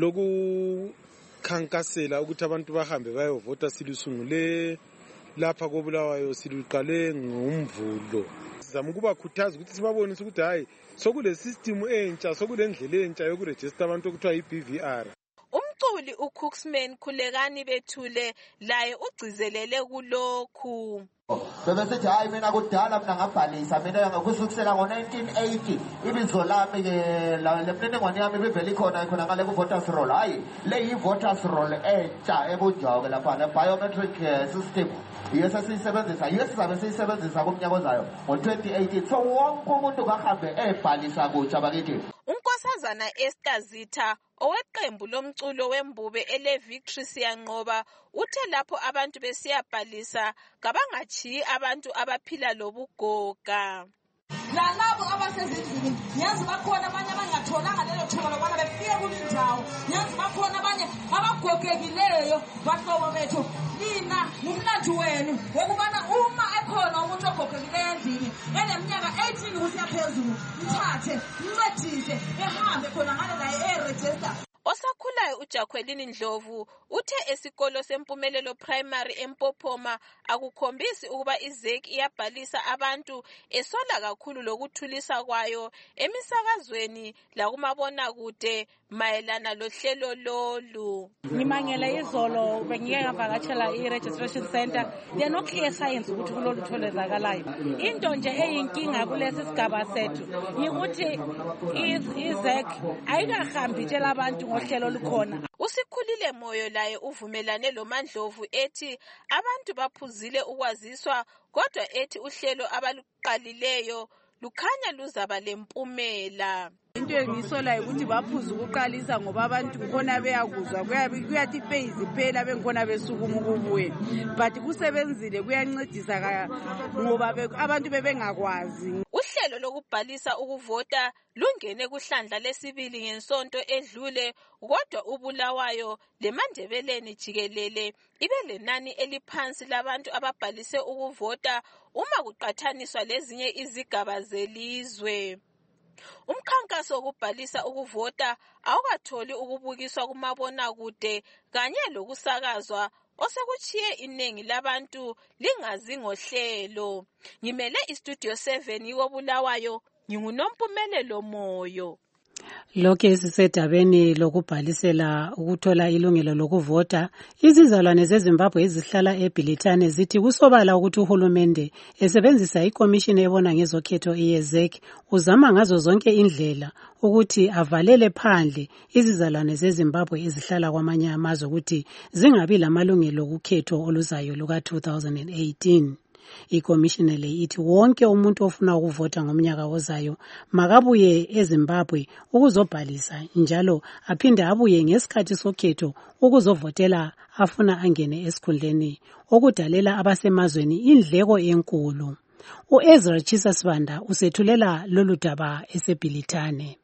lokukhankasela ukuthi abantu bahambe bayovota silusungule lapha kobulawayo, siluqale ngomvulo. Sizama ukubakhuthaza ukuthi sibabonise ukuthi hayi sokule system entsha, sokule ndlela entsha yokuregister abantu okuthiwa i-B V R. Umculi uCooksman Khulekani Bethule laye ugcizelele kulokhu. Bebesithi hayi mina kudala mina ngabhalisa, mina ngakusukisela ngo-nineteen eighty ibizo lami ke le mniningwane yami bivele ikhona khona ngale ku-voters roll. Hayi le yi-voters roll entsha ebunjwa-ke lapha ne-biometric system yiyo sesiyisebenzisa, yiyo sizabe siyisebenzisa kumnyaka ozayo ngo-twenty eighteen. So wonke umuntu kahambe ebhalisa kutsha bakithi. uNkosazana Esther Zitha oweqembu lomculo wembube eleVictory Siyanqoba uthe lapho abantu besiyabhalisa kabangachiyi abantu abaphila lobugoga. Nalabo abasezindlini nyazi bakhona abanye abangatholanga lelo thuba lokubana befike kulindawo, nyazi bakhona abanye abagogekileyo. Bahlobo bethu lina ngumlandu wenu wokubana uma ekhona umuntu ogogekileyo endlini eneminyaka eighteen kusiya phezulu mthathe mncedise ehambe khona ngale naye e-register. Osakhulayo uJacqueline Ndlovu uthe esikolo sempumelelo primary eMpophoma akukhombisi ukuba iZEC iyabhalisa abantu, esola kakhulu lokuthulisa kwayo emisakazweni lakumabona kude mayelana lohlelo lolu. Ngimangela izolo bengike ngavakatshela i-registration center no clear science ukuthi kulolu tholezakalayo. Into nje eyinkinga kulesi sigaba sethu yikuthi iZEC ayikahambi tshela abantu ngohlelo lukhona. Usikhulile Moyo laye uvumelane loMandlovu ethi abantu baphuzile ukwaziswa, kodwa ethi uhlelo abaluqalileyo lukhanya luzaba lempumela. Into engisola ukuthi baphuza ukuqalisa ngoba abantu ngkhona beyakuzwa, kuyathi phase phela bengikhona besukuma ukubuye, but kusebenzile kuyancedisa ngoba abantu bebengakwazi. Uhlelo lokubhalisa ukuvota lungene kuhlandla lesibili ngensonto edlule, kodwa ubulawayo leMandebeleni jikelele ibe lenani eliphansi labantu ababhalise ukuvota uma kuqathaniswa lezinye izigaba zelizwe. Umkhankaso wokubhalisa ukuvota awukatholi ukubukiswa kumabonakude kanye lokusakazwa osekuchiye iningi labantu lingazi ngohlelo. Ngimele istudio seven iwobulawayo, nginguNompumelelo Moyo. Lokhu sisedabeni lokubhalisela ukuthola ilungelo lokuvota, izizalwane zeZimbabwe ezihlala eBhilitane zithi kusobala ukuthi uhulumende esebenzisa ikomishini ebona ngezokhetho iYezek uzama ngazo zonke indlela ukuthi avalele phandle izizalwane zeZimbabwe ezihlala kwamanye amazwe ukuthi zingabi lamalungelo okukhetho oluzayo luka two thousand eighteen. Ikomishini le ithi wonke umuntu ofuna ukuvota ngomnyaka ozayo makabuye eZimbabwe ukuzobhalisa njalo aphinde abuye ngesikhathi sokhetho ukuzovotela afuna angene esikhundleni okudalela abasemazweni indleko enkulu. uEzra Chisasibanda usethulela lolu daba eseBhilitane.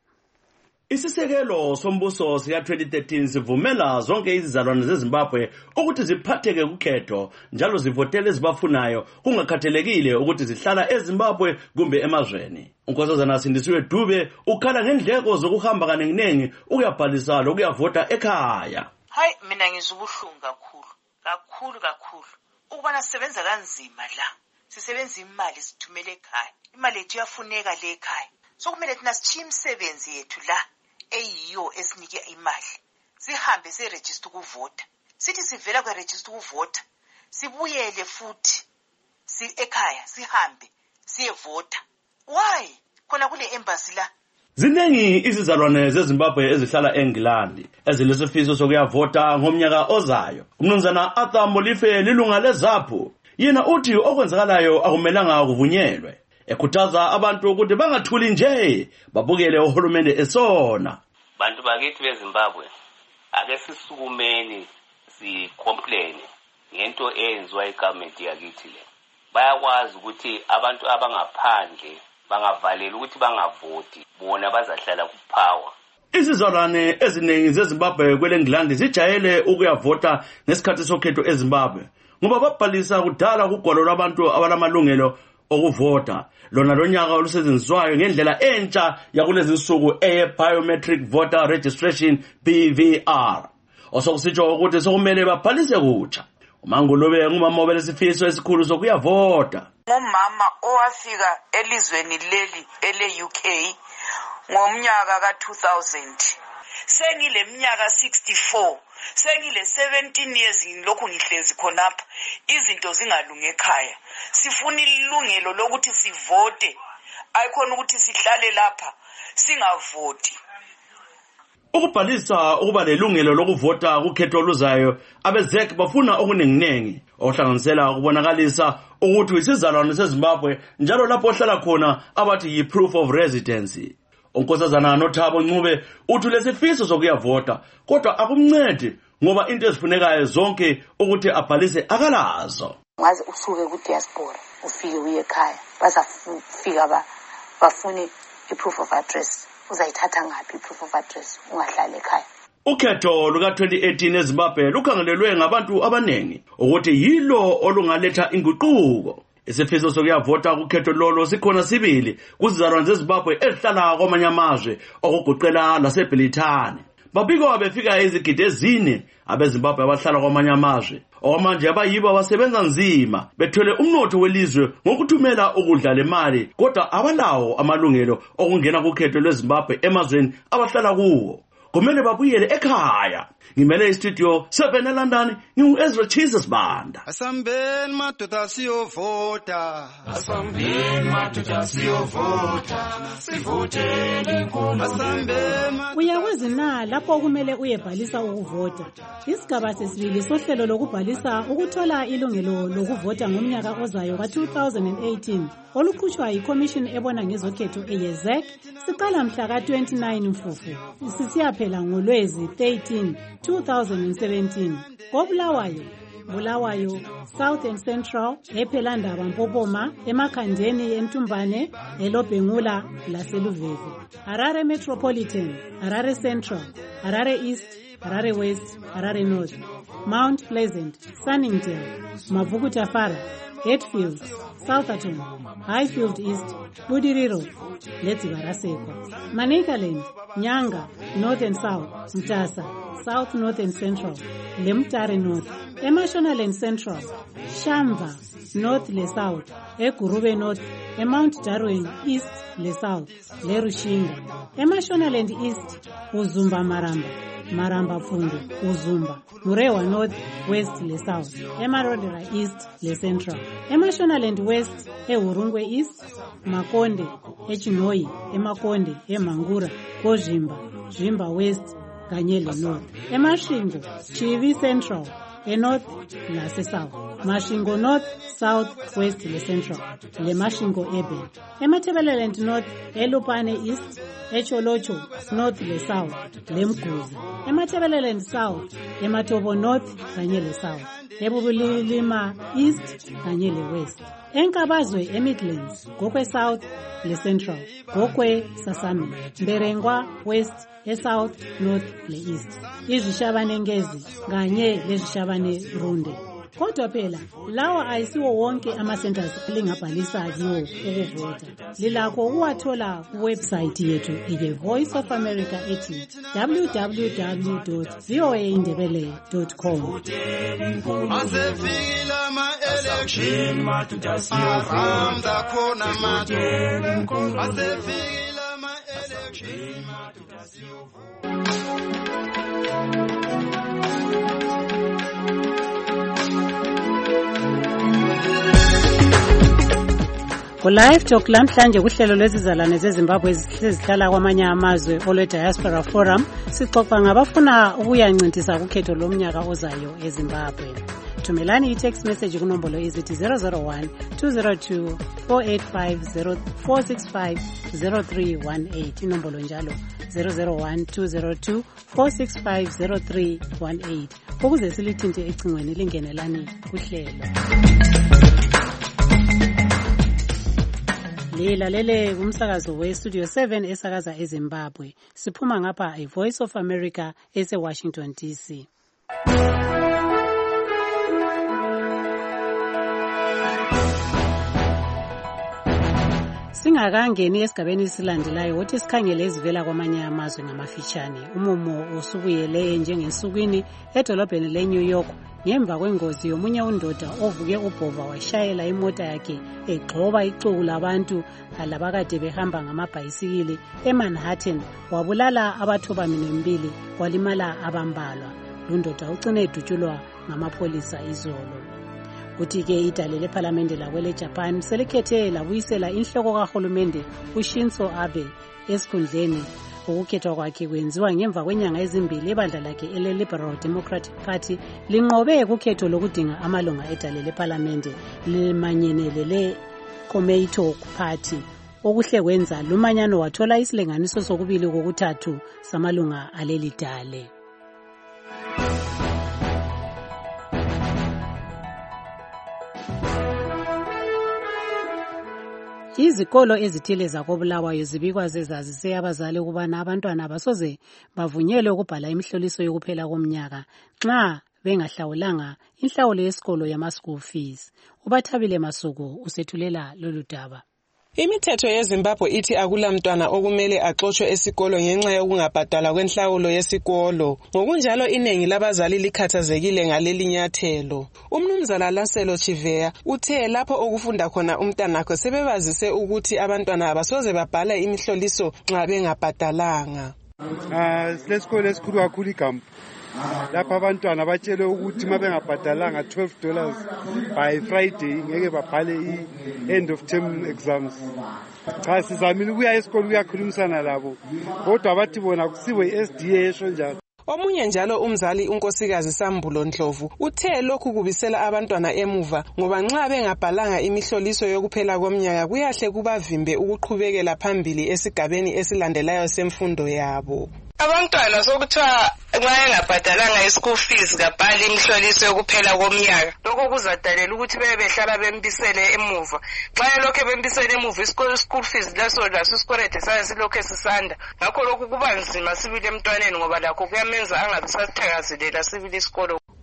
Isisekelo sombuso sika twenty thirteen sivumela zonke izizalwane zeZimbabwe ukuthi ziphatheke kukhetho njalo zivotele ezibafunayo kungakhathalekile ukuthi zihlala eZimbabwe kumbe emazweni. Unkosazana Sindisiwe Dube ukhala ngendleko zokuhamba kanenginengi ukuyabhalisa lokuyavota ekhaya. Hayi mina ngizubuhlungu kakhulu kakhulu kakhulu ukubana sisebenza kanzima la, sisebenza imali sithumele ekhaya, imali yethu yafuneka le ekhaya, so kumele thina sichiye imisebenzi yethu la eyiyo esinike imali sihambe siregister ukuvota, sithi sivela kwa register ukuvota sibuyele futhi si ekhaya sihambe siyevota. Why khona kule embassy la? Ziningi izizalwane zeZimbabwe ezihlala eNgilandi ezilesifiso sokuyavota ngomnyaka ozayo. Umnumzana Arthur Molife lilunga leZAPHU yena uthi okwenzakalayo akumelanga kuvunyelwe, ekhuthaza abantu ukuthi bangathuli nje babukele uhulumende esona. Bantu bakithi beZimbabwe ake sisukumeni si complain ngento eyenziwa igovernment yakithi le. Bayakwazi ukuthi abantu abangaphandle bangavaleli ukuthi bangavoti, bona bazahlala kupower. Izizalwane eziningi zeZimbabwe kweleNgilandi zijayele ukuyavota ngesikhathi sokhetho eZimbabwe ngoba babhalisa kudala kugwalo lwabantu abalamalungelo okuvota. Lona lonyaka olusetshenziswayo ngendlela entsha yakulezi insuku eye biometric voter registration B V R. Osokusitsho ukuthi sokumele babhalise kutsha. uMangulube ngumama obelesifiso esikhulu sokuyavota. Ngumama owafika elizweni leli ele U K ngomnyaka ka two thousand. Sengile minyaka sixty-four, sengile seventeen years ngilokhu ngihlezi khonapha izinto zingalunge ekhaya. Sifuna ilungelo lokuthi sivote, ayikhona ukuthi sihlale lapha singavoti. Ukubhalisa ukuba lelungelo lokuvota kukhetho oluzayo abeZek bafuna okuninginengi ohlanganisela ukubonakalisa ukuthi isizalwane seZimbabwe njalo lapho ohlala khona abathi yi proof of residency. Unkosazana Nothabo Ncube uthi lesifiso sokuyavota kodwa akumncedi ngoba into ezifunekayo zonke ukuthi abhalise akalazo. Ngaze usuke ku diaspora ufike uye ekhaya bazafika ba bafune i-proof of address, uzayithatha ngaphi i-proof of address ungahlala ekhaya? Ukhetho luka twenty eighteen eZimbabwe lukhangelelwe ngabantu abanengi ukuthi yilo olungaletha inguquko. Isifiso sokuyavota kukhetho lolo sikhona sibili kuzizalwane zeZimbabwe ezihlala kwamanye amazwe okugoqela laseBhilitane. Babikwa befika izigidi ezine abeZimbabwe abahlala kwamanye amazwe. Okwamanje abayibo basebenza nzima bethwele umnotho welizwe ngokuthumela ukudla lemali kodwa abalawo amalungelo okungena kukhetho lweZimbabwe emazweni abahlala kuwo. Kumele babuyele ekhaya. Ngimele istudio seven eLondon ngingu-Ezra Chisasibanda. Asambeni madoda siyovota. Asambeni madoda siyovota. Sivotele inkulu. Asambeni. Uyakwazi na lapho okumele uyebhalisa ukuvota. Isigaba sesibili sohlelo lokubhalisa ukuthola ilungelo lokuvota ngomnyaka ozayo ka two thousand eighteen olukhutshwa yiCommission ebona ngezokhetho eYezek siqala mhla ka twenty-nine Mfufu sisiyaphela ngoLwezi thirteen two thousand seventeen. Kobulawayo, Bulawayo, South and Central, ePhelandaba Mpopoma, eMakhandeni eMtumbane, eLobhengula laseLuveve. Harare Metropolitan, Harare Central, Harare East, Harare West, Harare North, Mount Pleasant, Sunningdale, Mavukuta Fara, Hatfield, Southerton, Highfield East, Budiriro, Letzibarasekwa, Manicaland, Nyanga, North and South, Mtasa, South, North and Central, Lemtare North, Emashonaland Central, Shamba, North le South, Ekurube North, Mount Darwin East le South, le Rushinga, Emashonaland East, Uzumba Maramba, Maramba Fundu, Uzumba, Murewa North, West le South, Emarodera East le Central, Emashonaland West, Eurungwe East, Makonde, Echinoi, Emakonde, Emangura, Kozhimba, Zhimba West, Kanyele North, Emashingo, Chivi Central, e North nase South, Mashingo North, South, West le Central, le Mashingo Urban, Emathebeleland North, Elupane East, Echolocho North le South, le Mguzi, Emathebeleland South, Ematobo North kanye le South, Ebubulilima East kanye le West, Enkabazwe eMidlands, Gokwe South le Central, Gokwe Sasami, Mberengwa West e-South, North le East, izishabane ngezi kanye lezishabane runde. Kodwa phela lawa ayisiwo wonke ama-centers elingabhalisa kiwo ukuvota. Lilakho ukuwathola kuwebsite yethu iye Voice of America ethi w w w dot voa indebele dot com. Asefikile ama-election ahamba khona manje. Asefikile ama-election Ku-Live Talk lamhlanje kuhlelo lwezizalwane zeZimbabwe ezihlala kwamanye amazwe olwe-Diaspora Forum sixoxa ngabafuna ukuyancintisa kukhetho lomnyaka ozayo eZimbabwe. Thumelani i-text message kunombolo izithi zero zero one two zero two four eight five zero four six five zero three one eight, inombolo njalo zero zero one two zero two four six five zero three one eight, ukuze silithinte ecingweni lingenelani kuhlelo. Lilalele kumsakazo we-Studio seven esakaza eZimbabwe. Siphuma ngapha i-Voice of America ese-Washington D C. Singakangeni esigabeni esilandelayo wothi sikhangele ezivela kwamanye amazwe ngamafitshane. Umumo usubuyele njengensukwini edolobheni le-New York ngemva kwengozi yomunye undoda ovuke ubhova washayela imota yakhe egxoba ixuku labantu labakade behamba ngamabhayisikili eManhattan, wabulala abathobamini walimala abambalwa. Lundoda ucine edutshulwa ngamapholisa izolo. Uthi-ke idale lephalamende lakwele Japan selikhethe labuyisela inhloko kahulumende uShinzo Abe esikhundleni. Ukukhethwa kwakhe kwenziwa ngemva kwenyanga ezimbili ibandla lakhe ele-Liberal Democratic Party linqobe kukhetho lokudinga amalunga edale lephalamende limanyenelele Komeito Party. Okuhle kwenza lumanyano wathola isilinganiso sokubili kokuthathu samalunga aleli dale. Izikolo ezithile zakoBulawayo zibikwa zezazise abazali ukubana abantwana abasoze bavunyelwe ukubhala imihloliso yokuphela komnyaka nxa bengahlawulanga inhlawulo yesikolo yama-school fees. Ubathabile Masuku usethulela lolu daba. Imithetho yeZimbabwe ithi akula mntwana okumele axoshwe esikolo ngenxa yokungabhadala kwenhlawulo yesikolo. Ngokunjalo inengi labazali likhathazekile ngaleli nyathelo. Umnumzana Laselo Chiveya uthe lapho okufunda khona umntanakhe sebebazise ukuthi abantwana abasoze babhale imihloliso nxa bengabhadalanga. Ah, lesikolo esikhulu kakhulu iGampu. Lapha abantwana batshelwe ukuthi uma bengabhadalanga twelve dollars by Friday ngeke babhale i-end of term exams. Cha, sizamile ukuya esikolo ukuyakhulumisana labo, kodwa bathi bona kusiwe i-S D A esho njalo. Omunye njalo umzali unkosikazi Sambulo Ndlovu uthe lokhu kubisela abantwana emuva ngoba nxa bengabhalanga imihloliso yokuphela komnyaka kuyahle kubavimbe ukuqhubekela phambili esigabeni esilandelayo semfundo yabo. Abantwana sokuthiwa nxa engabhadalanga i-school fees kabhali imihloliso yokuphela komnyaka, lokho kuzadalela ukuthi bebe behlala bembisele emuva. Nxa elokhe bembisele emuva isikolo school fees leso laso isikwelede sayo silokhe sisanda, ngakho lokhu kuba nzima sibili emntwaneni ngoba lakho kuyamenza angabi sathakazelela sibili isikolo.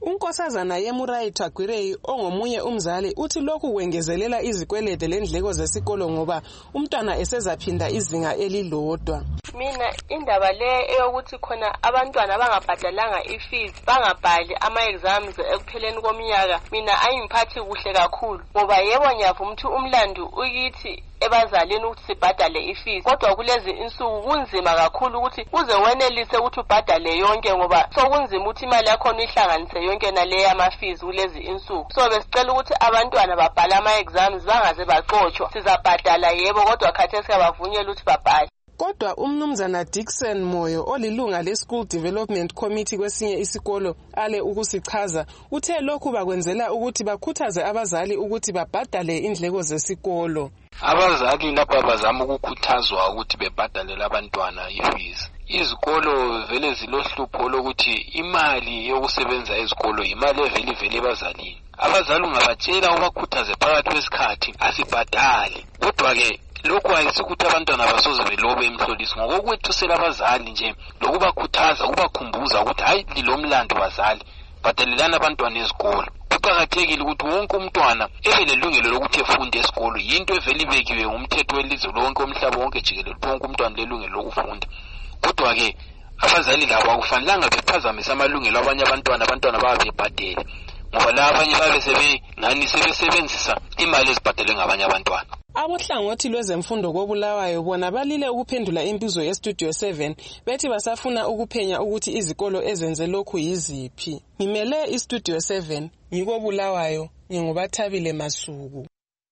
Unkosazana Yemurai Tagwirei ongomunye umzali uthi lokhu kwengezelela izikwelede lendleko zesikolo ngoba umntwana esezaphinda izinga elilodwa. Mina indaba le eyokuthi khona abantwana bangabhadalanga ifees bangabhali ama-exams ekupheleni komnyaka mina ayingiphathi kuhle kakhulu ngoba yebo ngiyavuma ukuthi umlando ukithi ebazalini ukuthi sibhadale ifees kodwa kulezi insuku kunzima kakhulu ukuthi uze wenelise ukuthi ubhadale yonke ngoba sokunzima ukuthi imali yakho uyihlanganise yonke nale yama-fees kulezi insuku. So besicela ukuthi abantwana babhale ama-exams bangaze baxotshwa. Sizabhadala yebo kodwa khathesi abavunyelwa ukuthi babhale. Kodwa umnumzana Dickson Moyo olilunga le-School Development Committee kwesinye isikolo ale ukusichaza uthe lokhu bakwenzela ukuthi bakhuthaze abazali ukuthi babhadale indleko zesikolo. Abazali lapha bazama ukukhuthazwa ukuthi bebhadalele abantwana ifees. Izikolo vele zilohlupho lokuthi imali yokusebenza ezikolo imali evele vele ebazalini. Abazali ungabatshela ubakhuthaze phakathi kwesikhathi asibhadali. Kodwa ke lokhu ayisikuthi abantwana basoze belobe emhloliso ngokokwethusela abazali nje lokubakhuthaza ukubakhumbuza ukuthi hayi lilomlando bazali bhadalelana abantwana ezikolo. Kuqakathekile ukuthi wonke umntwana ebe lelungelo lokuthi efunde esikolo. Yinto evele ibekiwe ngumthetho welizwe lonke umhlaba wonke jikelele wonke umntwana lelungelo lokufunda. Kodwa ke abazali labo akufanelanga bephazamise amalungelo abanye abantwana abantwana babebhadele ngoba la abanye babe sebe ngani sebesebenzisa imali ezibhadalwe ngabanye abantwana. Abohlangothi lwezemfundo koBulawayo bona balile ukuphendula imbizo yeStudio seven bethi basafuna ukuphenya ukuthi izikolo ezenze lokhu yiziphi. Ngimele iStudio seven ngikoBulawayo ngingubathabile Masuku.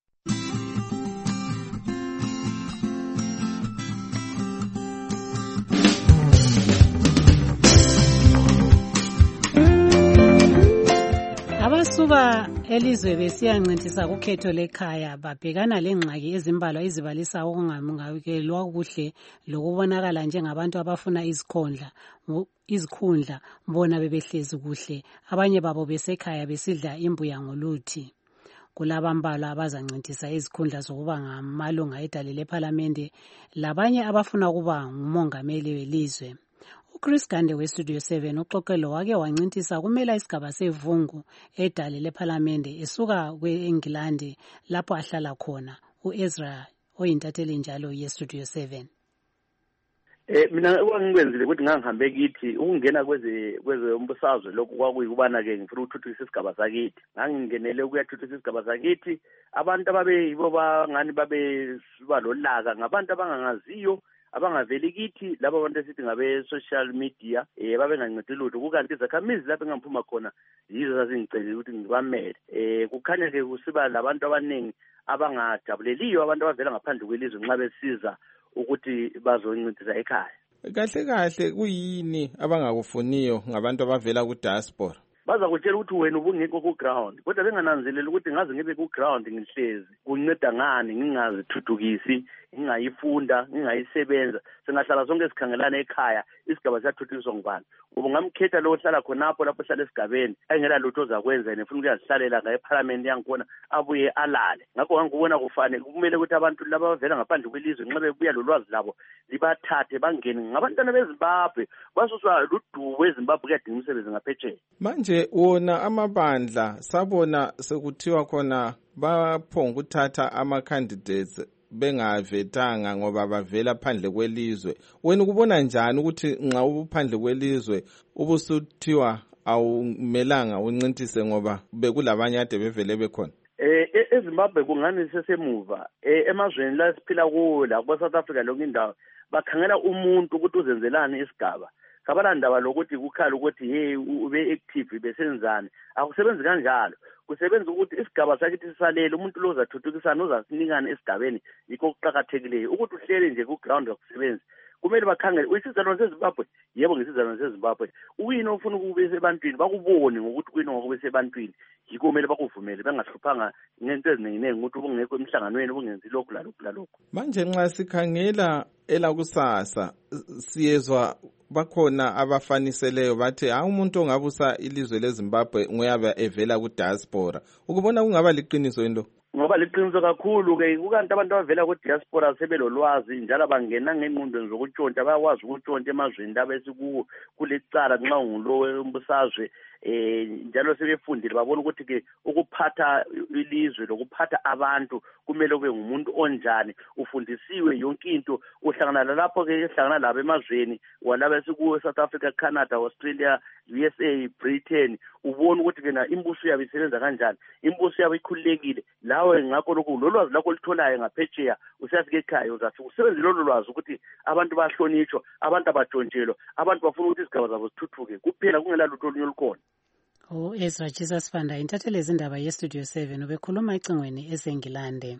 Abasuka elizwe besiyancintisa kukhetho lekhaya babhekana lengxaki ezimbalwa izibalisa okungamukelwa kuhle lokubonakala njengabantu abafuna izikhondla izikhundla bona bebehlezi kuhle abanye babo besekhaya besidla imbuya ngoluthi. Kulabambalwa abazancintisa izikhundla zokuba ngamalunga edale lePhalamende labanye abafuna ukuba ngumongameli welizwe. Chris Gande weStudio seven uxoxelo wake wancintisa kumela isigaba sevungu edale lePhalamende esuka kweEngilandi lapho ahlala khona uEzra oyintatheli njalo yeStudio seven. Eh mina okwangenzile ukuthi ngangihambe kithi ukungena kweze kweze umbusazwe lokho kwakuyikubana ke ngifuna ukuthuthukisa isigaba sakithi. Ngangingenele ukuyathuthukisa isigaba sakithi abantu ababe yibo bangani babe siba lolaka ngabantu abangangaziyo abangaveli kithi laba bantu esithi ngabe social media eh babengancedi lutho kukanti izakhamizi lapho engiphuma khona yizo zazingicela ukuthi ngibamele eh kukhanya ke kusiba labantu abaningi abangajabuleliyo abantu abavela ngaphandle kwelizwe nxa besiza ukuthi bazoncintisa ekhaya. Kahle kahle kuyini abangakufuniyo ngabantu abavela ku diaspora? Baza kutshela ukuthi wena ubungekho ku ground kodwa bengananzeleli ukuthi ngaze ngibe ku ground ngihlezi kunceda ngani ngingazithuthukisi ngingayifunda ngingayisebenza singahlala sonke sikhangelana ekhaya isigaba siyathuthukiswa ngubani ngoba ngamkhetha lo ohlala khonapho lapho hlala esigabeni engela lutho ozakwenza nefuna ukuyazihlalela ngaye eParliament yangikhona abuye alale ngakho ngangubona kufanele kumele ukuthi abantu laba bavela ngaphandle kwelizwe nxa bebuya lolwazi labo libathathe bangene ngabantwana beZimbabwe basuswa ludubo eZimbabwe kuyadinga umsebenzi ngaphetsheya. Manje wona amabandla sabona sekuthiwa khona baphonga ukuthatha ama candidates bengavetanga ngoba bavela phandle kwelizwe. Wena ukubona njani ukuthi nxa ubuphandle kwelizwe ubusuthiwa awumelanga uncintise ngoba bekulabanye ade bevele bekhona? Eh eZimbabwe kungani sesemuva emazweni la siphila kuwo la kwa South Africa lonke indawo bakhangela umuntu ukuthi uzenzelani isigaba. Kabalanda lokuthi kukhala ukuthi hey ube active besenzani akusebenzi kanjalo kusebenza ukuthi isigaba sakithi sisalele umuntu lo uzathuthukisana uzasinikana esigabeni yikho kuqhakathekileyo ukuthi uhlele nje ku ground yokusebenza kumele bakhangele uyisizalwane seZimbabwe yebo ngisizalwane seZimbabwe uyini ofuna ukubese ebantwini bakubone ngokuthi kuyini ngokubese ebantwini yikho kumele bakuvumele bengahluphanga ngento eziningi ukuthi ubungekho emhlanganweni ubungenzi lokhu lalokhu lalokhu. Manje nxa sikhangela elakusasa siyezwa bakhona abafaniseleyo bathi ha umuntu ongabusa ilizwe leZimbabwe ngoyabe evela ku diaspora ukubona kungaba liqiniso into? Ngoba liqiniso kakhulu ke kukanti abantu abavela ku diaspora sebelolwazi njalo bangena ngengqondo zokutshontsha bayakwazi ukutshontsha emazweni laba esikuwo kulecala nxa ngulo umbusazwe eh njalo sebefundile babona ukuthi ke ukuphatha ilizwe lokuphatha abantu kumele kube ngumuntu onjani, ufundisiwe yonke into, uhlangana lapho ke ehlangana labo emazweni walaba esiku South Africa, Canada, Australia, U S A, Britain, ubona ukuthi kena imbuso yabo isebenza kanjani, imbuso yabo ikhululekile. Lawe ngakho lokho lolwazi lakho litholayo ngaphetsheya usiyafika ekhaya uzafika usebenzise lolu lwazi ukuthi abantu bahlonitshwa, abantu abajontshelwa, abantu bafuna ukuthi izigaba zabo zithuthuke kuphela kungela lutho olunye olukhona. Oh, Ezra Jesus Fanda, intatheli izindaba yeStudio seven ubekhuluma ecingweni eseNgilande.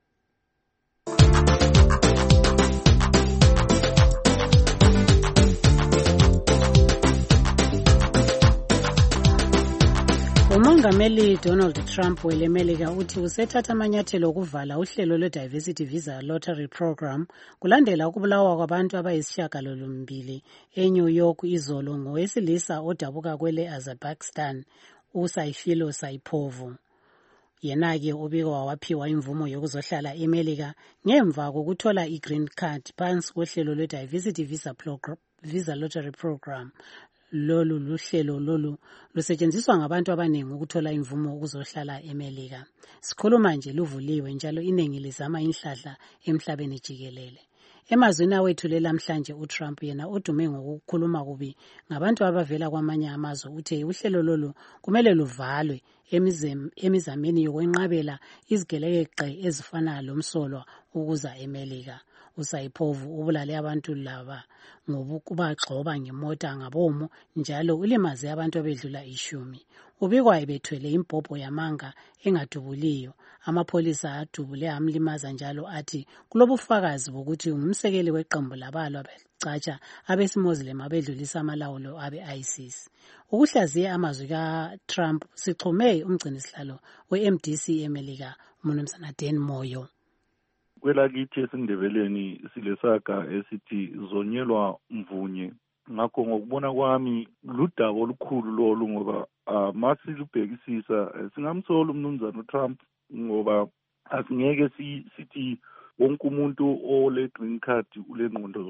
Umongameli Donald Trump welemelika uthi usethatha amanyathelo okuvala uhlelo lwe-Diversity Visa Lottery Program kulandela ukubulawa kwabantu abayisishiyagalombili eNew York izolo ngowesilisa odabuka kwele Azerbaijan uSayfullo Saipov. Yena-ke ubike wawaphiwa imvumo yokuzohlala eMelika ngemva kokuthola i-green card phansi kohlelo lwe-Diversity Visa, Visa Lottery Program. Lolu luhlelo lolu lusetshenziswa ngabantu abaningi ukuthola imvumo ukuzohlala eMelika. Sikhuluma nje luvuliwe njalo iningi lizama inhlahla emhlabeni jikelele. Emazwini awethulela namhlanje uTrump yena udume ngokukhuluma kubi ngabantu abavela kwamanye amazwe uthe uhlelo lolu kumele luvalwe emizameni yokwenqabela izigelekeqe ezifana lomsolwa ukuza eMelika. uSaipov ubulale abantu laba ngokubagxoba ngemota ngabomo njalo ulimaze abantu abedlula ishumi. Ubikwa ebethwele impopho yamanga engadubuliyo. Amapholisa adubule amlimaza njalo athi kulobufakazi bokuthi ngumsekeli weqembu labalwa becatsha abesimozilem abedlulisa amalawulo abe-ISIS. Ukuhlaziya amazwi kaTrump sichume umgcinisihlalo we-M D C eMelika uMnumzana Dan Moyo. Kwelakithi esindebeleni silesaga esithi zonyelwa mvunye, ngakho ngokubona kwami ludaba olukhulu lolu ngoba uh, masilubhekisisa singamsola umnumzana uTrump ngoba asingeke sithi wonke umuntu ole green card ule ngqondo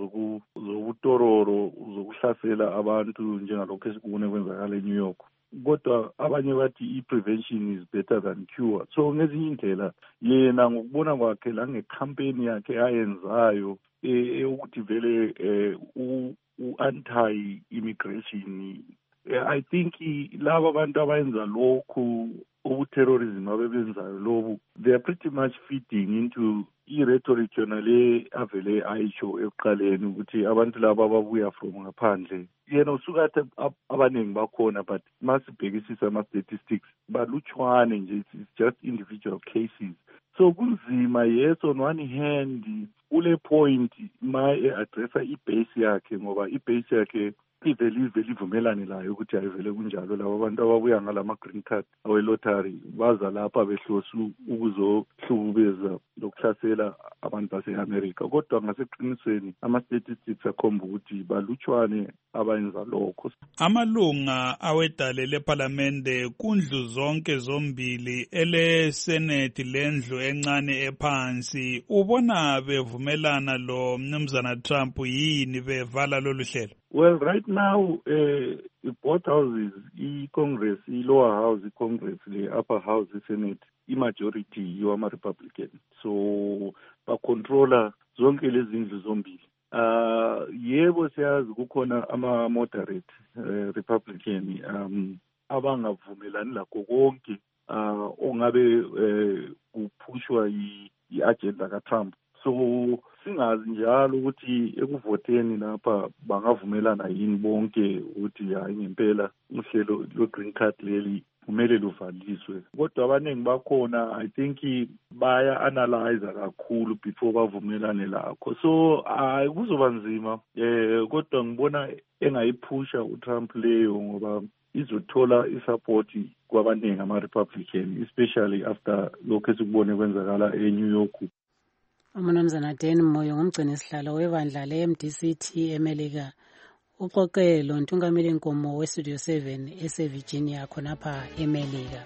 zokutororo zokuhlasela abantu njengalokho esikubone kwenzakala eNew York. Kodwa abanye bathi i-prevention is better than cure. So ngezinye indlela yena ngokubona kwakhe la ngecampaign yakhe ayenzayo ukuthi vele u-anti-immigration, I think laba abantu abayenza lokhu ubu-terrorism abebenzayo lobu, they are pretty much feeding into i-rhetoric yona le avele ayisho ekuqaleni ukuthi abantu laba ababuya from ngaphandle yena usukathi abaningi bakhona, but masibhekisisa ama-statistics balutshwane nje, it's just individual cases. So kunzima, yes, on one hand ule point ma e-addressa i-base yakhe ngoba i-base yakhe ivele ivele ivumelane layo ukuthi ayivele kunjalo labo abantu ababuya ngalama green card awe-lottery baza lapha behlosu ukuzohlukubeza lokuhlasela abantu base-America. Kodwa ngaseqinisweni ama-statistics akhomba ukuthi balutshwane abayenza lokho. Amalunga awedale lephalamende kundlu zonke zombili ele-Senate lendlu encane ephansi, ubona bevumelana lo mnumzana Trump yini bevala lolu hlelo? Well, right now, uh, both houses, i-Congress, i-lower house, i-Congress, the-upper house, i-Senate, i-majority, you-ama-Republican. So, bakontrola zonke lezi zindlu zombili. Uh, yebo siyazi kukhona ama-moderate uh, Republican um, abangavumelani lakho konke uh, ongabe uh, kuphushwa i-agenda ka-Trump. So singazi njalo ukuthi ekuvoteni lapha bangavumelana yini bonke ukuthi hayi ngempela uhlelo lo-green card leli kumele luvaliswe. Kodwa abaningi bakhona I think baya analyze kakhulu before bavumelane lakho. So hayi kuzoba nzima, eh kodwa ngibona engayiphusha uTrump leyo ngoba izothola isupport kwabaningi ama-Republican, especially after lokho esikubone kwenzakala eNew York. Umnumzana Dan Moyo ngumgcinisihlalo webandla le-M D C T eMelika uxoxe lo ntungameli nkomo we-Studio seven ese-Virginia khonapha eMelika.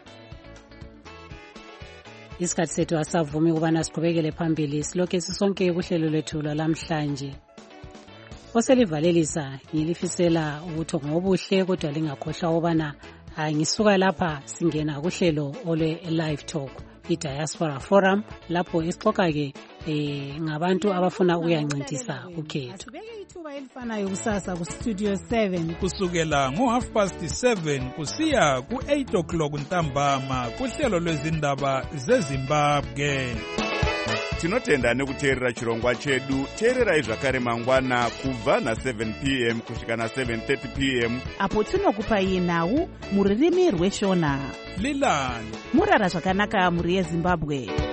Isikhathi sethu asavumi ukubana siqhubekele phambili silokhu sisonke kuhlelo lwethu lwalamhlanje. Oselivalelisa ngilifisela ukuthi ngobuhle kodwa lingakhohlwa ubana hayi ngisuka lapha singena kuhlelo ole live talk i-diaspora forum lapho esixoxa ke eh ngabantu abafuna ukuyancintisa ukhetho. Asibeke ithuba elifanayo kusasa ku studio seven kusukela ngo half past seven kusiya ku eight o'clock ntambama kuhlelo lwezindaba zeZimbabwe. Tinotenda nekuteerera chirongwa chedu. Teererai zvakare mangwana kubva na seven p m kusvika na seven thirty p m apo tinokupai nhau muririmi rweshona. Lilani murara zvakanaka muri yeZimbabwe.